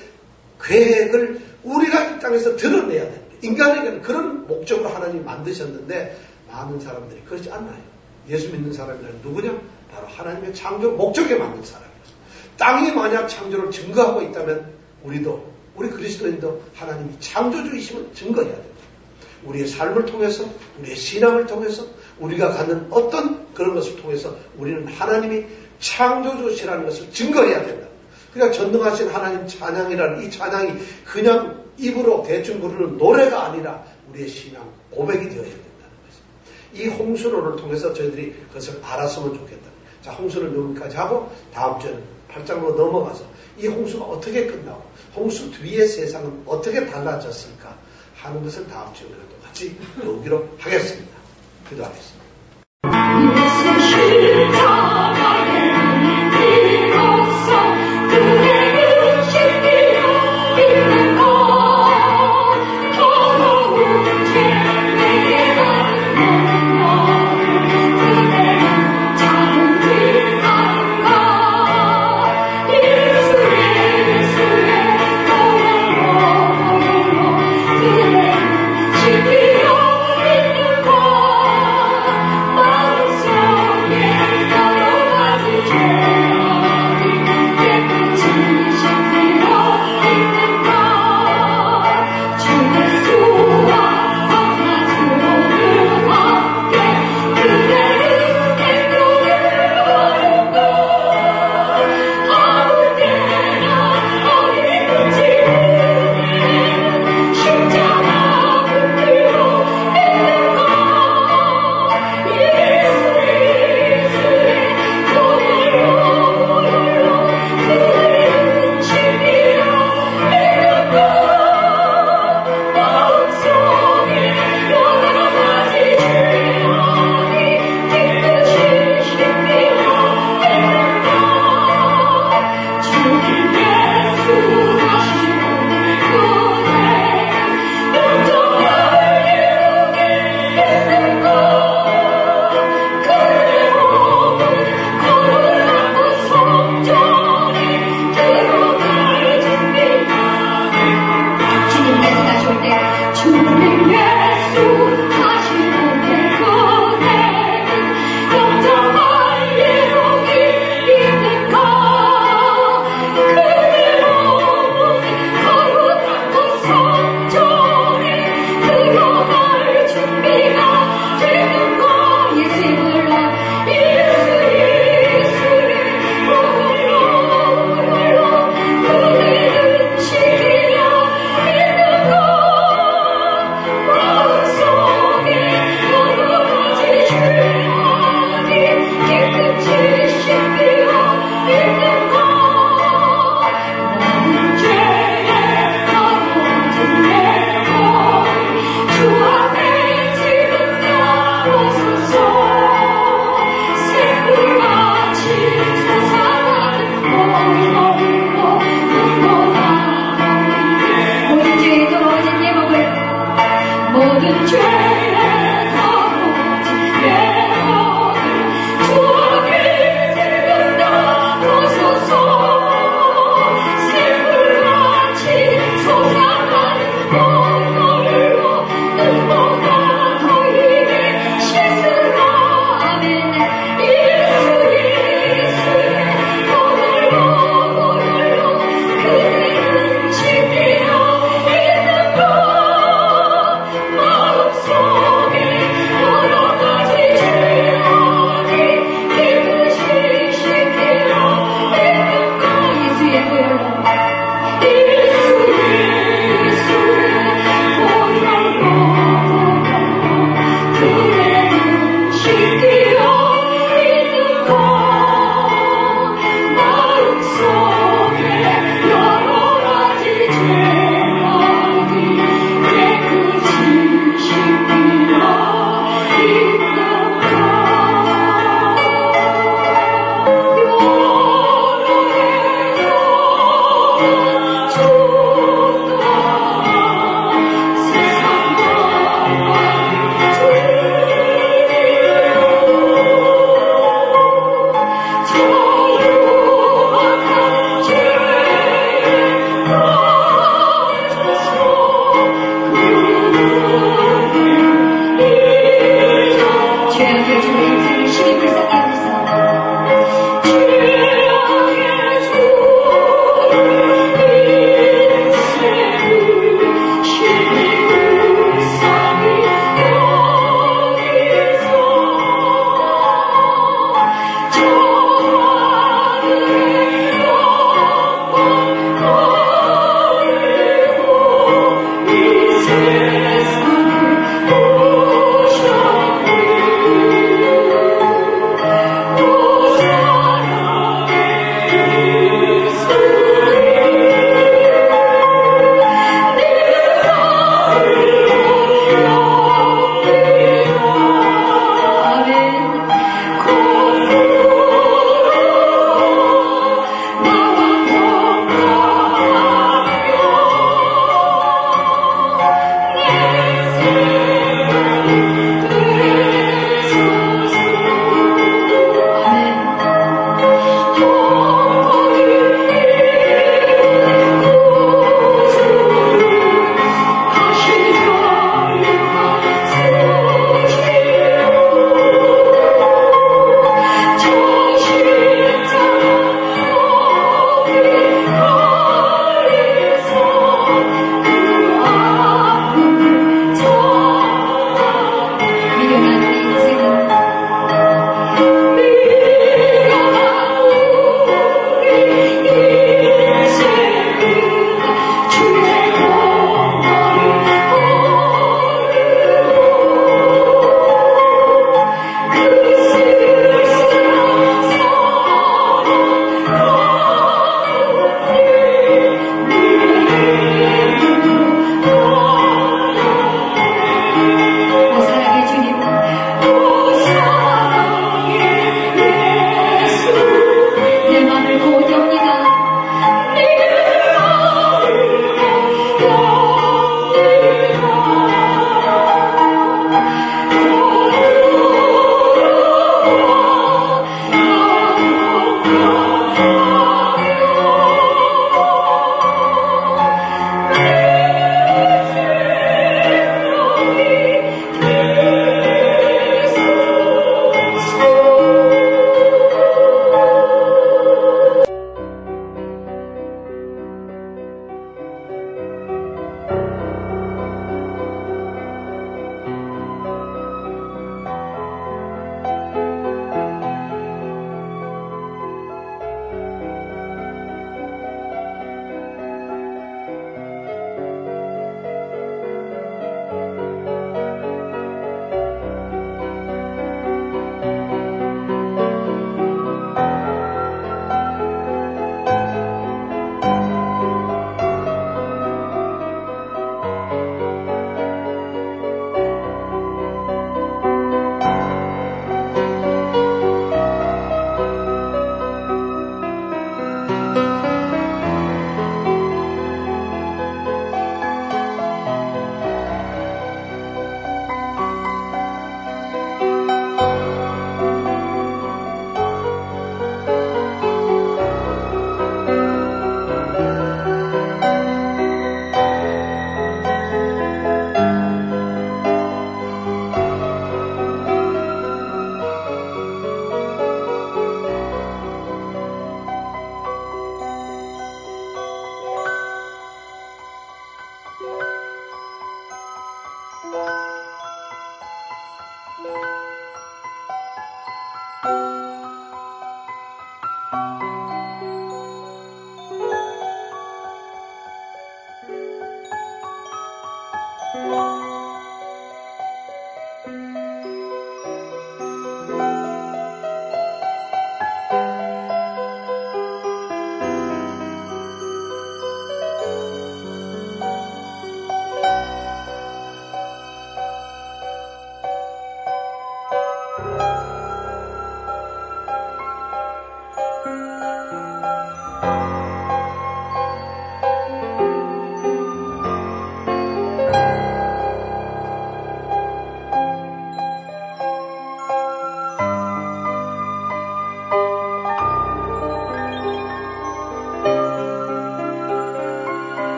계획을 우리가 이 땅에서 드러내야 됩니다. 인간에게는 그런 목적으로 하나님이 만드셨는데 많은 사람들이 그렇지 않나요? 예수 믿는 사람이란 누구냐? 바로 하나님의 창조 목적에 맞는 사람이에요. 땅이 만약 창조를 증거하고 있다면 우리도 우리 그리스도인도 하나님이 창조주이심을 증거해야 됩니다. 우리의 삶을 통해서 우리의 신앙을 통해서 우리가 갖는 어떤 그런 것을 통해서 우리는 하나님이 창조주시라는 것을 증거해야 된다. 그러니까 전능하신 하나님 찬양이라는 이 찬양이 그냥 입으로 대충 부르는 노래가 아니라 우리의 신앙 고백이 되어야 된다는 것입니다. 이 홍수론을 통해서 저희들이 그것을 알았으면 좋겠다. 자, 홍수는 여기까지 하고 다음 주에는 팔 장으로 넘어가서 이 홍수가 어떻게 끝나고 홍수 뒤의 세상은 어떻게 달라졌을까 하는 것을 다음 주에 우리가 또 같이 배우기로 하겠습니다. 기도하겠습니다. 모든 죄의 아버지 예언을 주의 길들을 나서서 새불같이 솟아나는 오늘로 눈보다 더 힘을 씻으라 아멘 예수 예수의 오늘로 오늘로 그대는 지키려 있는 것 마음속